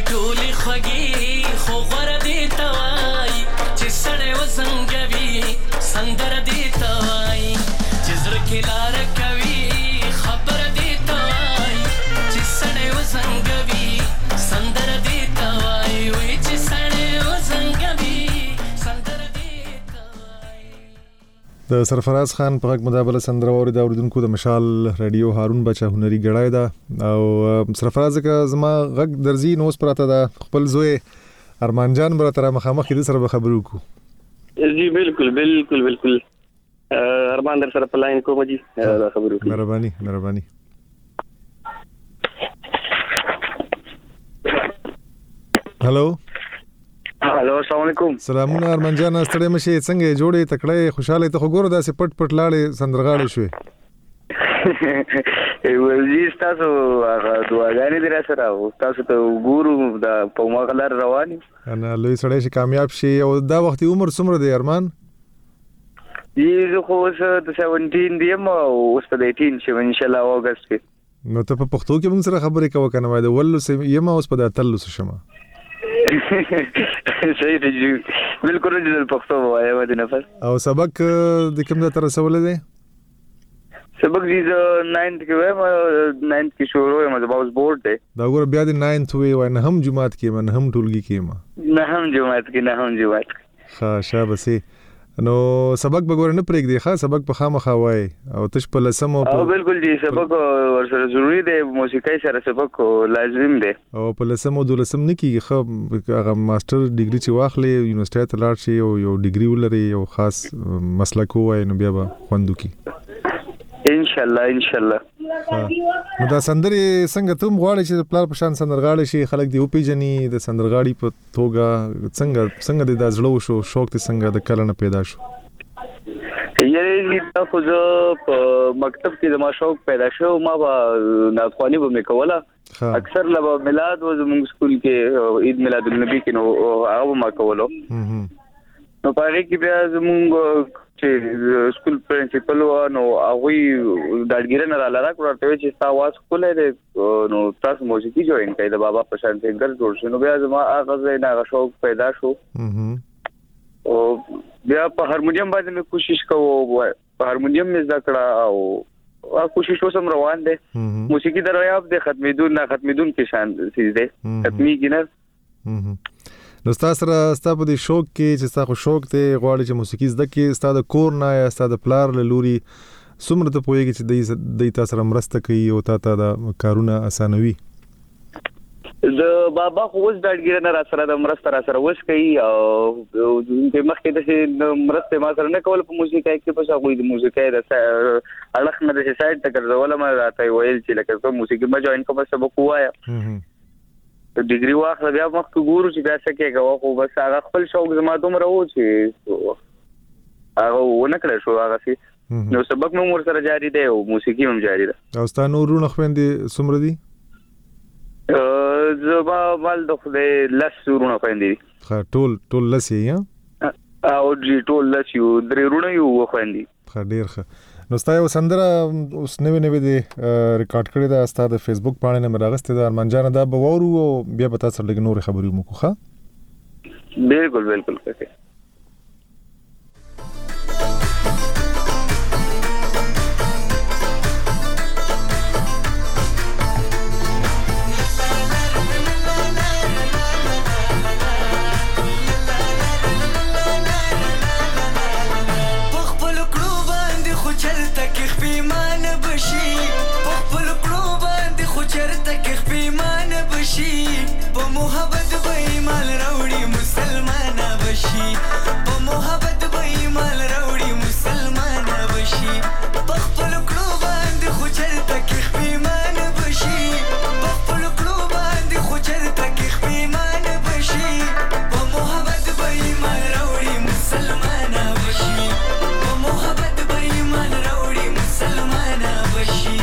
ټولې خوږې خو غوره دې ته وایي چې سړی وزنګوي سندره دې ته وایي چې زړه کې لاره کوي خبره دې ته وایي چې سړی وزنګوي سندره دې ته وایي وایي چې سړی وزنګوي سندره دې ته وایي. د سرفراز خان په غږ مدابله سندره واورېده. اورېدونکو د مشال رادیو هارون بچه هنري ګړی ده او سرفراز که زما غږ درځي نو اوس پراته ده خپل زوی ارمان جان به راته رامخامخ کېده سره به خبرې وکړو. جی بالکل بالکل بالکل ارمان در سره په لاین کوم جی خبرې وکړو. مهرباني مهرباني. هلو هلو السلام علیکم. سلامونه ارمان جان ستړی مشې څنګه یې جوړې تکړه خوشاله ته خو ګوره داسې پټ پټ لاړې سندرغاړې شوې. ولې تاسو هغه دعاګانې دې را سره او تاسو ته ګورو د په مغلر رواني انا لوی سړی شي کامیاب شي. او دا وخت عمر څومره دی ارمان؟ یې خو اوس د سیونټین دیم او اوس په ایټین شو ان شاء الله اگست کې. نو ته په پښتو کې موږ سره خبرې کوو کنه وای د ولو سم یم اوس په اتلو شمه. صحیح دی بالکل د پښتو وایي ودی نفر. او سبق د کوم د تر رسول دی؟ سبق دې ناینت کې وایم ناینت کې شروع یم د باوس بورډ دی. دا ګور بیا د ناینت وی وای نه هم جمعات کې من هم ټولګي کې ما نه هم جمعات کې نه هم جمعات. ښه شابه. نو سبق به ګور نه پرېږ دی ښه سبق په خامخا وای او تش په لسم او بالکل جی سبق ورسره ضروری دی موسیقي سره سبق لازم دی او په لسم او دولسم نه کیږي خو هغه ماستر ډیګري چې واخلې یونیورسيټي ته لاړ شي او یو ډیګري ولري یو خاص مسلک وای نو بیا به خوندو کی ان شاء الله ان شاء الله. نو دا سندري څنګه ته غواړې چې پلار په شان سندرغاړي شي خلک دی او پیجنې د سندرغاړي په توګه څنګه څنګه د ځړو شو شوق ته څنګه د کله نه پیدا شو؟ یعنی دا خو زه په مکتب کې د ما شوق پیدا شو ما به ناخواني به مې کوله اکثر لبا میلاد و زموږ سکول کې عید میلاد النبی کې نو هغه ما کولو. نو پاره کې بیا زموږ چې سکول پرنسپل و نو هغه داډګیرن را لاره کړو ته چې تاسو واس کولای نو تاسو موسیقي جوړین کړئ د بابا په شان څنګه جوړ شو. نو بیا زما هغه نه هغه شوق پیدا شو او بیا په هارمونیم باندې مې کوشش کوو په هارمونیم مې ذکر او کوشش وسم روان دي. موسیقي دریاب د ختمېدون نه ختمېدون کې شان سیز دي ختمي کې نه. نو تاسو سره تاسو په دې شوق کې چې تاسو شوق ته غواړئ چې موسیقي زده کې تاسو د کور نه یا تاسو د پلار له لوري څومره ته پوهیږي چې د تاسو سره مرسته کوي او تاسو د کارونه اسانوي؟ د بابا خو اوس داډګیرنه را سره د مرسته را سره وس کوي او د مخکې د مرسته ما سره نه کول په موسیقي کې په څو د موسیقي د اړخ نه د سایت ته ګرځول ما راته ویل چې لکه په موسیقي ما جوائن کوم سبق وایا ډیګري واخله بیا مخکې ګورو چې بیا څه کېږي خو بس هغه خپل شوق زما دومره و چې هغه ونه کړی شو هغه سي نو سبق مې مور سره جاری دی او موسیقي هم جاری ده. او ستا نور ورونه خويندې څومره دي؟ زما مال د خدای لس ورونه خويندې دي. ښه ټول ټول لس یې او جی ټول لس یو درې ورونه یو خويندې. ښه ډیر ښه. نو ستا یو سندره اوس نوې نوې دی ریکارډ کړې ده ستا د فیسبوک باندې نه راغستې ده ارمان جان دا به وورو او بیا به تاسو لږ نور خبرې وکړو. ښه بالکل بالکل ښه. په محبت به ایمان راوړي مسلمان بشي په محبت به ایمان راوړي مسلمان بشي په خپل کړو باندې خو چرته کې خپېمان بشي په خپل کړو باندې خو چرته کې خپېمان بشي په محبت به ایمان راوړي مسلمان بشي په محبت به ایمان راوړي مسلمان بشي.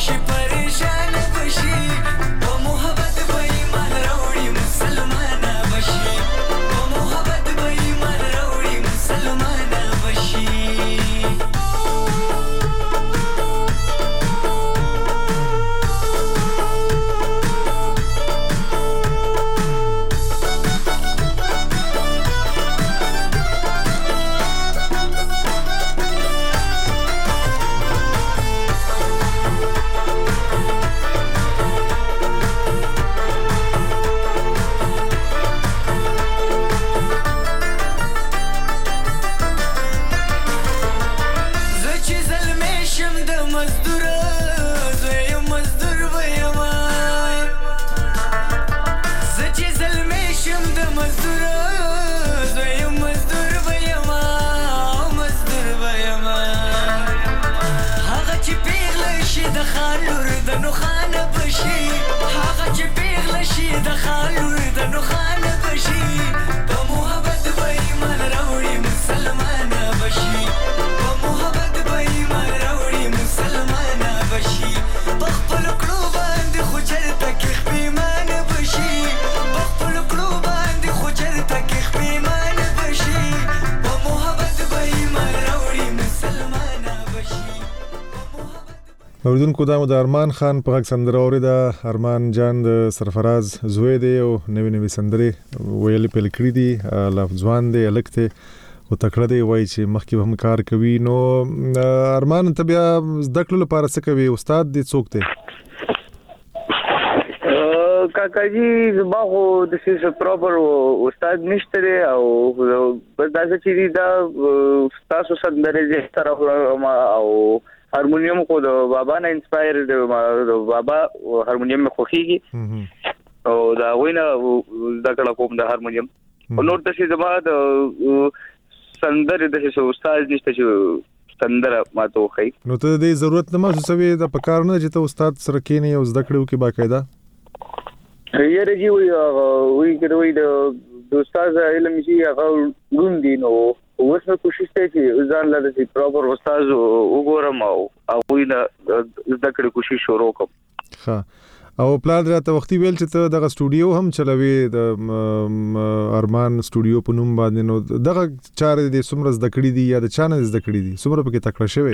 بشي پریشان بشي په محبت به ایمان راوړي مسلمانه بشي په محبت به ایمان راوړي مسلمانه بشي اوریدونکو دا مو د ارمان خان په غږ سندره اورېده. ارمان جان د سرفراز زوی دی او نوې نوې سندرې ویلې پیل کړي دي. لا ځوان دی هلک دی خو تکړه دی وایي چې مخکې به هم کار کوي. نو ارمان ته بیا زده کړو لپاره څه کوي؟ استاد دی څوک دی؟ کاکاجي زما خو داسې پراپر استاد نشته دی او بس داسې چې دي دا ستاسو سندرې زه سره اورم او هارمونیم خو د بابا نه انسپایر د بابا هارمونیم مې خوښیږي او دا وینه زده کړه کوم د هارمونیم. نور داسې زما د سندرې داسې استاد نشته چې سندره ماته وښایي. نو ته د ضرورت نه محسوسوي د په کار نه چې ته استاد سره کښېنې او زده کړې وکړې باقاعده؟ یاره جي وایي وایي که وایي د استاد علم چې هغه ړوند دي نو اوس مې کوشش کوي چې ځان له دې پراپر استاد وګورم او هغوی نه زده کړې کوشش شروع کړم. ښه او پلان راته وختي ویل چې ته دغه سټوډیو هم چلوي د ارمان سټوډیو په نوم باندې. نو دغه چارې دې څومره زده کړې دي یا د چا نه زده کړې دي؟ څومره پکې تکړه شوی؟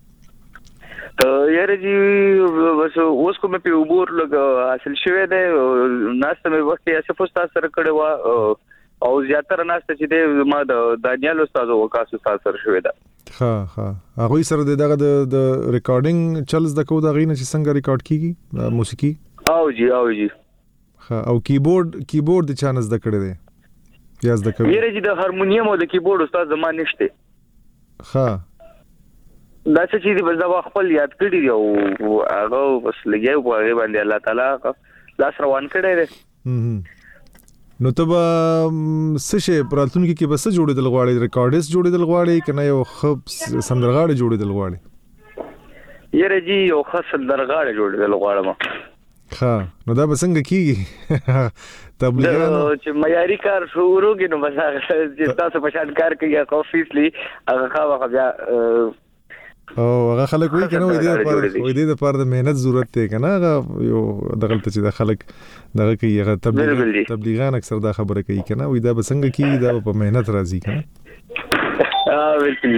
یاره جی بس اوس کومه په عبور لګ حاصل شوی دی. ناسته مې وخت یې صفه استاد سره کړې و او زیاتره ناسته چې دی ما د دانیال استاد او وقاص استاد سره شوی ده. ها ها هغه سره دغه د ریکارډینګ چلز د کو دغه نه چې څنګه ریکارډ کیږي موسیقي؟ او جی او جی ها او کیبورډ کیبورډ د چانس د کړی دی یا زده کوي؟ یاره جی د هارمونیم او د کیبورډ استاد زما نشته. ها دا چې دې بس دا خپل یاد کړی دی او هغه بس لګیو په هغه باندې الله تعالی لاس روان کړی دی. نو ته به څه شي پراتونکو کې بس جوړېدل غواړي؟ ریکارډیست جوړېدل غواړي کنه یو خب سندرغاړي جوړېدل غواړي؟ یاره جی یو خاص سندرغاړي جوړېدل غواړم. ها نو دا به څنګه کیږي؟ تبلیغانو چې معیاري کار شروع کړي نو بس چې تاسو په شان کار کوي افیسلی هغه خو بیا او هغه خلک وایي کنه وای دې لپاره وای دې لپاره د مهنت ضرورت دی کنه هغه یو دغه ته چې د خلک دغه کوي هغه تبلیغ تبلیغان اکثر دا خبره کوي کنه وای دا به څنګه کیږي دا په مهنت راځي کنه. اه بالکل.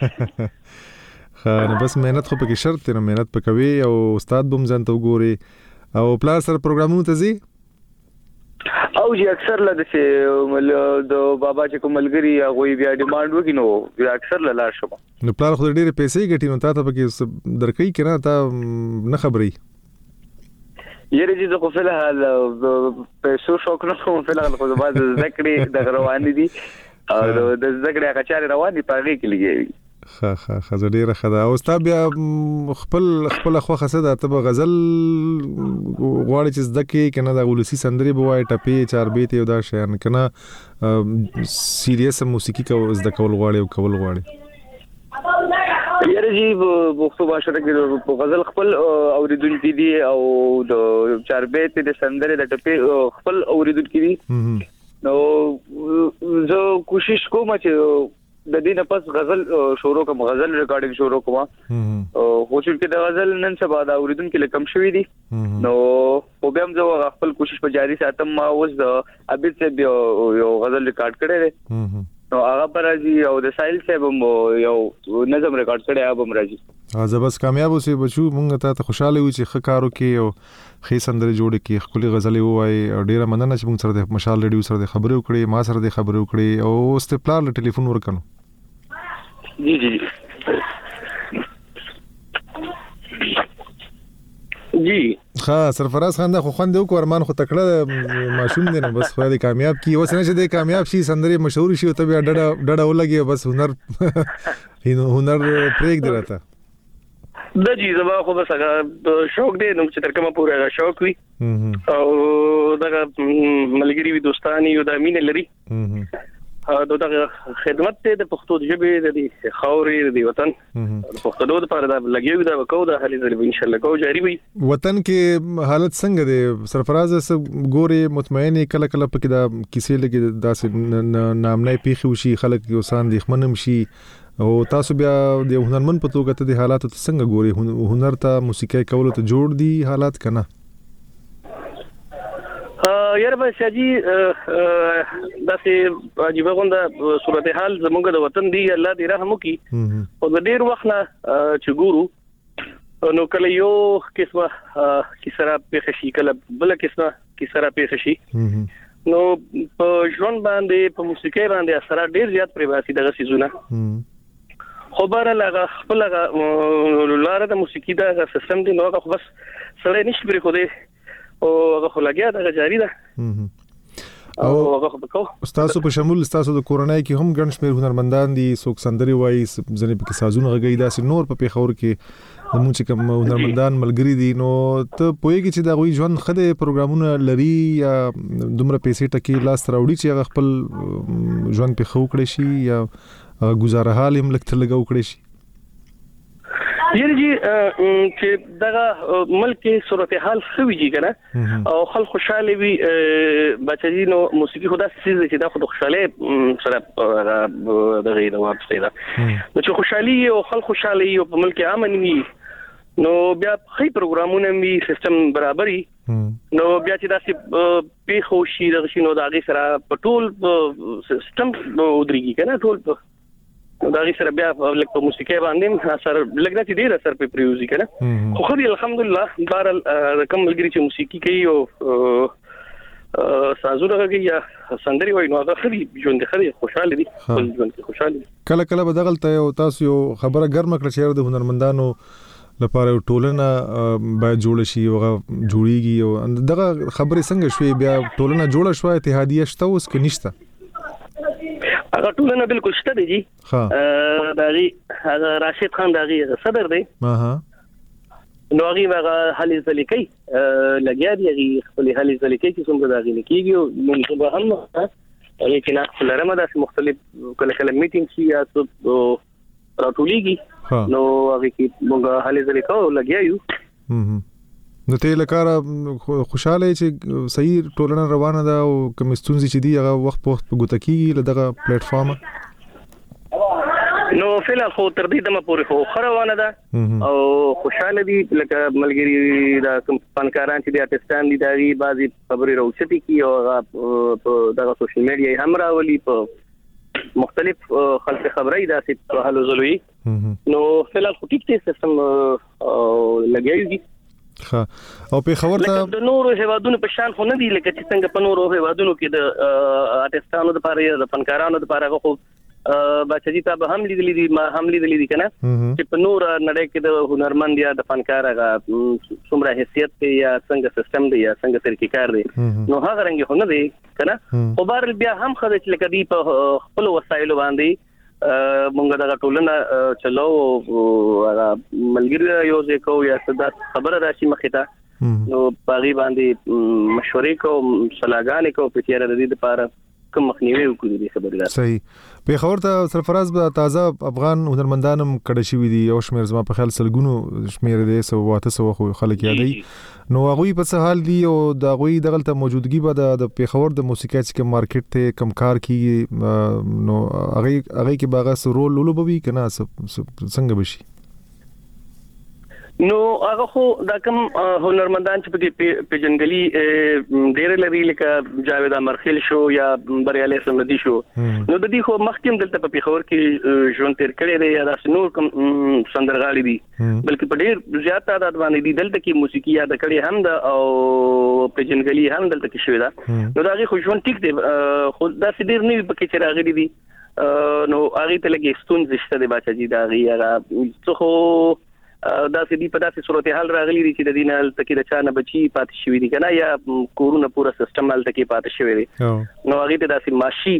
خا نو بس مهنت خو پکې شرط دی نو مهنت پکوي او استاد بم ځان ته وګوري او پلان سره پروګرامونو ته ځي او جی اکثر له د د بابا چې کوملګری هغه بیا ډیماند وکړي نو بیا اکثر له لاړ شم. نو پلان خو ډېرې پیسې ګټي نو تا ته پکې درکې کنه تا نه خبري؟ یره جی زه خو په الحال پیسو شوق نه کوم په الحال خو زما د ذکرې د روان دي او د ذکرې هغه چاري روان دي پاره کې لګي. ها ها خزه ډیره خدا او ستا بیا خپل خپل خوخه څه ده ته غزل غواړي چې زده کې کنه د ولسی سندري بوای ټپي چار بیت یو دا شین کنه سیریس موسیقي کو زده کول غواړي او کول غواړي؟ یاره جی پښتو باشره کې غزل خپل اوریدونکو دي او د چار بیت د سندري د ټپي خپل اوریدونکو دي. نو زه کوشش کوم چې د دې نه پس غزل شروع کوم غزل ریکارډینګ شروع کوم او خو چې د غزل نن سبا دا اوریدونکو لکم شوې دي نو په بیا هم زه خپل کوشش په جاری ساتم. ما اوس د ابد سے یو غزل ریکارډ کړی دی نو هغه پر راځي او د سایل صاحب یو نظم ریکارډ کړی هغه هم راځي. زه بس کامیاب اوسې بچو مونږ ته خوشاله یو چې ښه کار وکړي او ښې سندرې جوړې کړي ښکلې غزلې ووایي او ډېره مننه چې مونږ سره د مشال ریډیو سره د خبرې وکړې ما سره د خبرې وکړې او اوس ته پلار له ټلیفون ورکړو. جی جی جی ها سرفراز خان دا خو خوند یو ارمان خو تکړه ماشوم دی نو بس خو دې کامیاب کی اوس نه چې دې کامیاب شي سندرې مشهور شي او ته بیا ډډه ډډه ولګي بس هنر هنر پریک درته د جی زما خو بس هغه شوق دی نو چې تر کومه پورې شوق وي او دا ملګری وي دوستانی یو د امین لري دا د خدمت ته د پښتو ژبې د دې خاورې د وطن د پښتو لپاره دا لګیو دا وکاو دا هلي ځل ان شاء الله کو جاری وي. وطن کې حالت څنګه دی سرفراز سب ګوري مطمئن کله کله پکې دا کیسې لګي داسې نامنای پیخي وشي خلک یو سان دي خمنم شي او تاسو بیا د هنرمن په توګه ته د حالاتو څنګه ګوري هنر ته موسیقي کول ته جوړ دي حالات کنه؟ یار به شاجي داسې عجیب غونډه صورتحال زموږ د وطن دی الله دې رحم وکړي او د ډیر وخت نه چې ګورو نو کله یو قسمه کیسه را پیښ شي کله بل قسمه کیسه را پیښ شي نو په ژوند باندې په موسیقي باندې اثر ډیر زیات پریواسي دغه سيزونه خبره لغه خپل لاره د موسیقي دا سیستم دی نو هغه بس سره نشي پرې خو دې او هغه خلګیا د جاری ده او هغه کو تاسو په شمول تاسو د کورونای کې هم ګڼ شمیر هنرمندان دي څوک سندري وایي ځنې په سازونه غږی داسې نور په پیښور کې د موږ کوم هنرمندان ملګری دي نو ته پوهیږي چې دا غوي ژوند خده پروګرامونه لري یا دومره پیسې ټکی لاس راوړي چې هغه خپل ژوند په خو کړی شي یا گزاره حال هم لکه لګاو کړی شي. یره جی چې دغه ملک صورتحال خوي جی کنه او خلک خوشاله وي بچی نو موسیقي خدا سیز چې دا خود خوشاله سره دغه د واپس ده نو چې خوشحالي او خلک خوشاله او په ملک امن وي نو بیا خې پروګرامونه می سیستم برابرۍ نو بیا چې داسې پیښو شي دغه شنو دغه سره په ټول سیستم ودرېږي کنه ټول دا غي سره بیا لکه په موسیقي باندې اثر لګنه چې ډیر اثر په پریوزي کنه خو خو الحمدلله بار کم ملګری چې موسیقي کوي او سازونه کوي یا سندري وای نو هغه خري ژوند خري خوشاله دي خپل ژوند کې خوشاله دي. کله کله بدغلته او تاسو یو خبره ګرمه کړ چې د هنرمندانو لپاره ټولنه باید جوړ شي او جوړیږي او دغه خبره څنګه شوې بیا ټولنه جوړه شوه اتحادیه شته اوس کې نشته؟ هغه ټولنه بالکل شته دی جی ها داغي هغه راشد خان داغي صدر دی اها نو هغه هغه حالي ځلیکي لګیا دی هغه خپل حالي ځلیکي چې څنګه داغي لکېږي او موږ به هم هغه کې نه خپل رمضان داسې مختلف کله کله میټینګ شي یا څه راټولېږي نو هغه کې موږ حالي ځلیکو لګیا یو نو ته لکاره خوشاله چې صحیح ټولنه روانه ده او کوم ستونزې چې دی هغه وخت په وخت په ګوته کیږي لدغه پلیټ فارم نو فعلا خو تر دې دمه پورې خو خروانه ده او خوشاله دي لکه ملګری دا کوم فنکاران چې د ارتستان دي دغه بعضي خبرې راوچتي کی او په دغه سوشل میډیا هم راولي په مختلف خلک خبرې داسې په حلو زلوي نو فعلا خو ټیک ته سیستم لګیږي ها او په خبر ته د نورو هیوادونو په شان خو نه دی لکه چې څنګه په نورو هیوادونو کې د ارتستانو لپاره یا د فنکارانو لپاره خو بچی ته به هم لیدلې دي ما هم لیدلې دي کنه چې په نور نړۍ کې د هنرمند یا د فنکار هغه څومره حیثیت دی یا څنګه سیستم دی یا څنګه طریقې کار دی نو هغه رنګ هو نه دی کنه خو بار بیا هم خدای چې لکه دی په خپل وسایل باندې مونږ دا ټولنه چلو هغه ملګری یو ځکو یا صدا خبره راشي مخې ته نو باغی باندې مشورې کو صلاحګانې کو په تیار د دې لپاره کوم مخنیوي وکړي د خبرګار. صحیح. پیښور ته سرفراز به تازه افغان هنرمندانم کډه شوي دي او شمیر زما په خیال سلګونو شمیر دی سو واته سو خو خلک یادای نو هغه په څه حال دي او د هغه دغلته موجودګي به د پیښور د موسیقي چې مارکیټ ته کم کار کیږي نو هغه هغه کې باغه رول لولوبوي کنه څنګه بشي؟ نو هغه خو دا کوم هنرمندان چې په پیجنګلي ډېر لري لکه جاوید امرخیل شو یا بریالي سمدي شو نو د دې خو مخکیم دلته په پیښور کې ژوند تیر کړی دی یا د نور کوم سندرغاړي دي بلکې په ډېر زیات تعداد باندې دي دلته کې موسیقي یاد کړي هم د او پیجنګلي هم دلته کې شوی دا نو دا غي ژوند ټیک دی خو دا ډېر نه پکې چې راغلي دي نو هغه ته لګي ستون زشته دی باچا جی دا غي هغه څه خو دا سې دی په داسې صورتحال راغلي دي چې د دینال تکي د چانه بچي پاتې شوی دي کنه یا کورونه پورا سیستم مال تکي پاتې شوی دي نو هغه ته داسې ماشي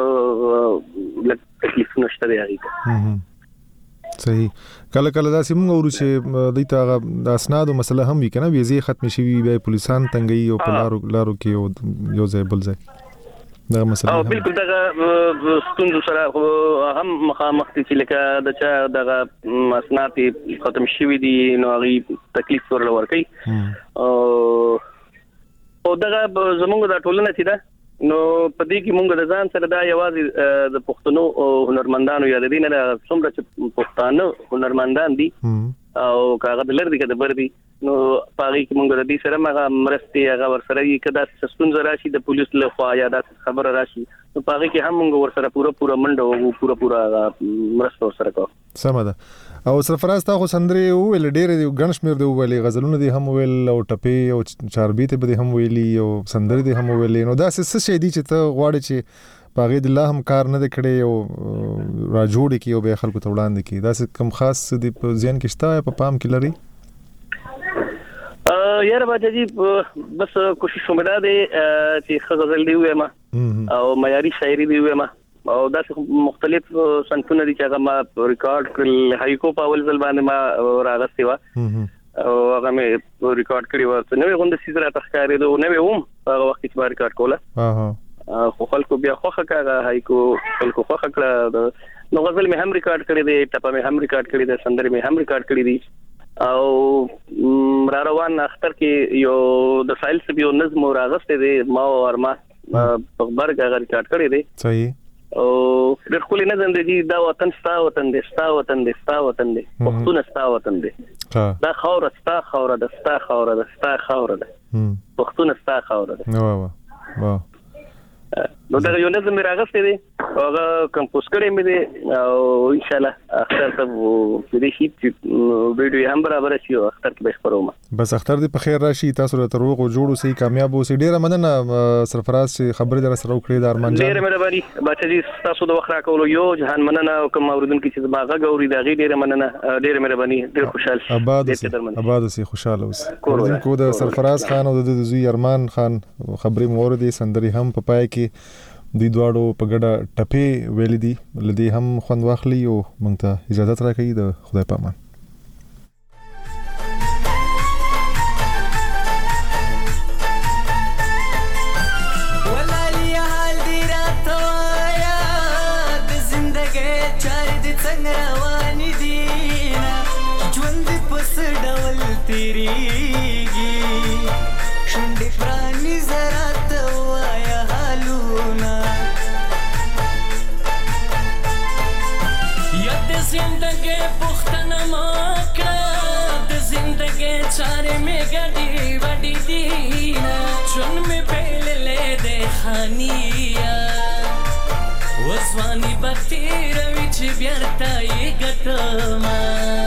تکلیف نشته دی هغه. صحیح. کله کله داسې موږ ورو چې د تا د اسنادو مسله هم وی کنه ویزه ختم شوی به پولیسان تنګي او په لارو لارو کې یو ځای بل ځای دا مسله او بالکل دغه ستونزو سره هم مخامخ دي چې لکه د چا دغه اسناد ختم شوی دي نو هغه تکلیف ورل ورکي او او دغه زمونږ د ټولنه چې دا نو په دې کې مونږ د ځان سره دا یوازې د پښتنو هنرمندانو یا د دې نه څومره چې پښتانه هنرمندان دي او کاغذ لر دي کده بر دي نو پاره کې مونږ د دې سره مغه مرستي هغه ور سره یې کدا سستون راشي د پولیس له خوا یا د خبر راشي نو پاره کې هم مونږ ور سره پورا پورا منډه او پورا پورا مرسته ور سره کو. سم ده. او سرفراز تا خو سندرې ویل ډېر دی غنښ میر دی ویلې غزلونه دي هم ویل او ټپې او چاربیته به هم ویلي او سندرې دي هم ویلې نو دا څه شي دي چې ته غواړې چې باغې د الله هم کار نه کړي او را جوړ کی او به خلکو ته وړاندې کی دا څه کم خاص دي په ځین کې شته په پام کې لري؟ ا یار باجی بس کوشش ومدا دي چې غزل دی وېما او معیاري شاعري دی وېما او دا مختلف سنتونه دي چې هغه ما ریکارډ کړل هایکو په اول ځل باندې ما راغستې و او هغه مې ریکارډ کړی و نو غونډه سیزره تخکارې دوه نو هم هغه وخت چې ما ریکارډ کوله ها خو خلکو بیا خوخه کاغه هایکو خلکو خوخه کړه نو غزل مې هم ریکارډ کړی دی ټپه مې هم ریکارډ کړی دی سندره مې هم ریکارډ کړی دی او را روان اختر کې یو د فایل څخه یو نظم راغسته دی ما او ارما په برګ هغه ریکارډ کړی دی. صحیح. او د خپل نظم دی دا وطن ستا وطن دی ستا وطن دی ستا وطن دی پښتون ستا وطن دی دا خاور ستا خاور ده ستا خاور ده ستا خاور ده پښتون ستا خاور ده. واه واه واه. نو دا یو نظم راغسته دی هغه کمپوز کړی مې دی او ان شاء الله اختر ته دې شي ویډیو هم برابر شي او اختر کې به خبروم. بس اختر دې په خیر راشي تاسو ته روغ او جوړ اوسئ کامیاب اوسئ. ډیره مننه سرفراز چې خبرې در سره وکړې د ارمان جان. ډیره مهرباني بچا جی تاسو د وخت راکولو یو جهان مننه او کوم اوریدونکو چې زما غوړي دا غي ډیره مننه ډیره مهرباني ډیر خوشاله آباد اوسئ آباد اوسئ خوشاله اوسئ. کو د سرفراز خان او د زوی ارمان خان خبرې مور دي سندري هم په پای کې دوی دواړو په ګډه ټپې ویلې دي لدی هم خوند واخلي او موږ ته اجازه راکړي د خدای په امان. चारे में गड़ी वड़ी दीना चुन में पहले ले दे खानिया वस्वानी बत्ती रविच ब्यर्ता ये गतमा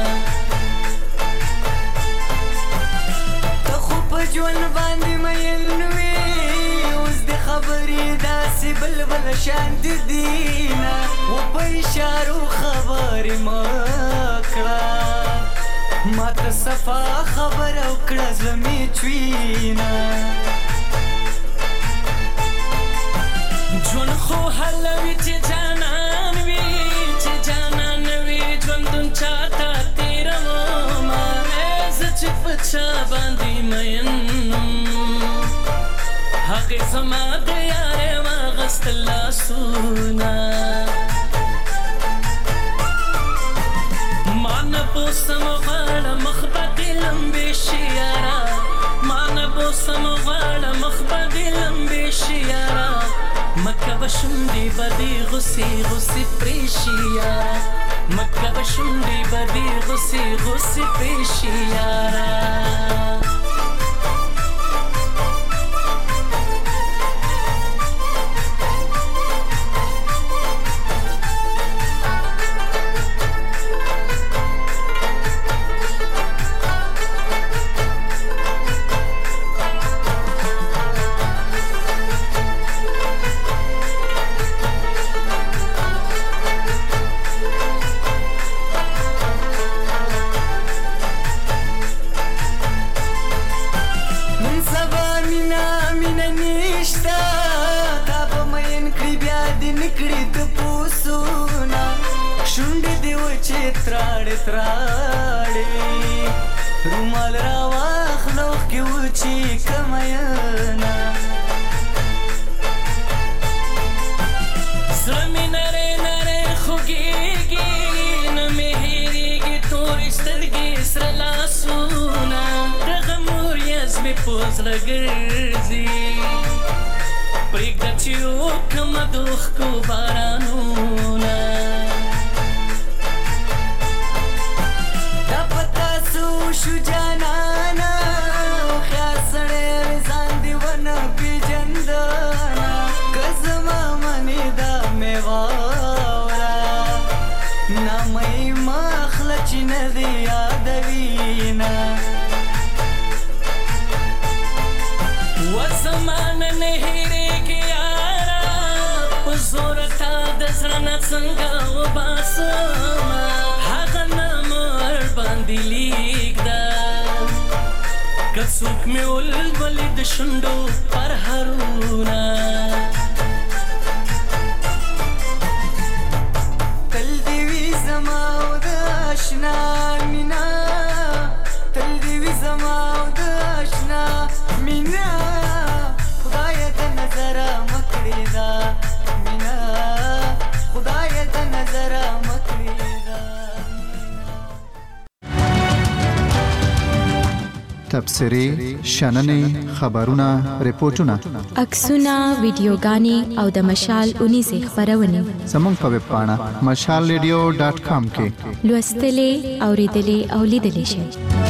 तो खूब जवन बांधी मयनवे उस दे खबरी दासी बलबल शांत दीना वो पैशारू खबर मकड़ा مات صفا خبر او کړه زمي چوينا جون خو حلوي چې جانان وي چې جانان وي جون دن چاته تیر ما زچ پچا باندې مين هغه سما د یاره ما واغستلا سونا مانا بوسم غاړه مخبد لمبې شیارا مانا بوسم غاړه مخبد لمبې شیارا مکه بشوندې بدی غسی غسی پریشیارا مکه بشوندې بدی غسی غسی پریشیارا تراړې تراړې رومال را واخلو کې وچی کمینا زمي نره نره خوږيږي نه مې هېرېږي تورې سترګې سره لاسونه دغه مور یزمې په زړه ګرځي پرېږده چې وکړمه د اوښکو بارانونه شو جانانا خیال سړی ځان دی ونه پیژندانا که زما منې دا مې واوره نامې ما اخله چې نه دې یادوینه و زمانه نه هېرېږي یاره په زوره تا د زړه نه څنګه وباسمه هغه نامر باندې لیږده که څوک مې ولولي د شونډو پرهرونه تل دې وي زما او د اشنا مینا تل دې وي زما او د اشنا مینا خدایه د نظره مه کړې دا مینا خدایه د نظره مه کړې دا تبصرې شننې خبرونه ریپورتونه عکسونه ویډیوګانې او د مشال اونیزې خپرونې زموږ په ویب پاڼه مشال ریډیو ډاټ کام کې لوستلې اوریدلې او لیدلې شئ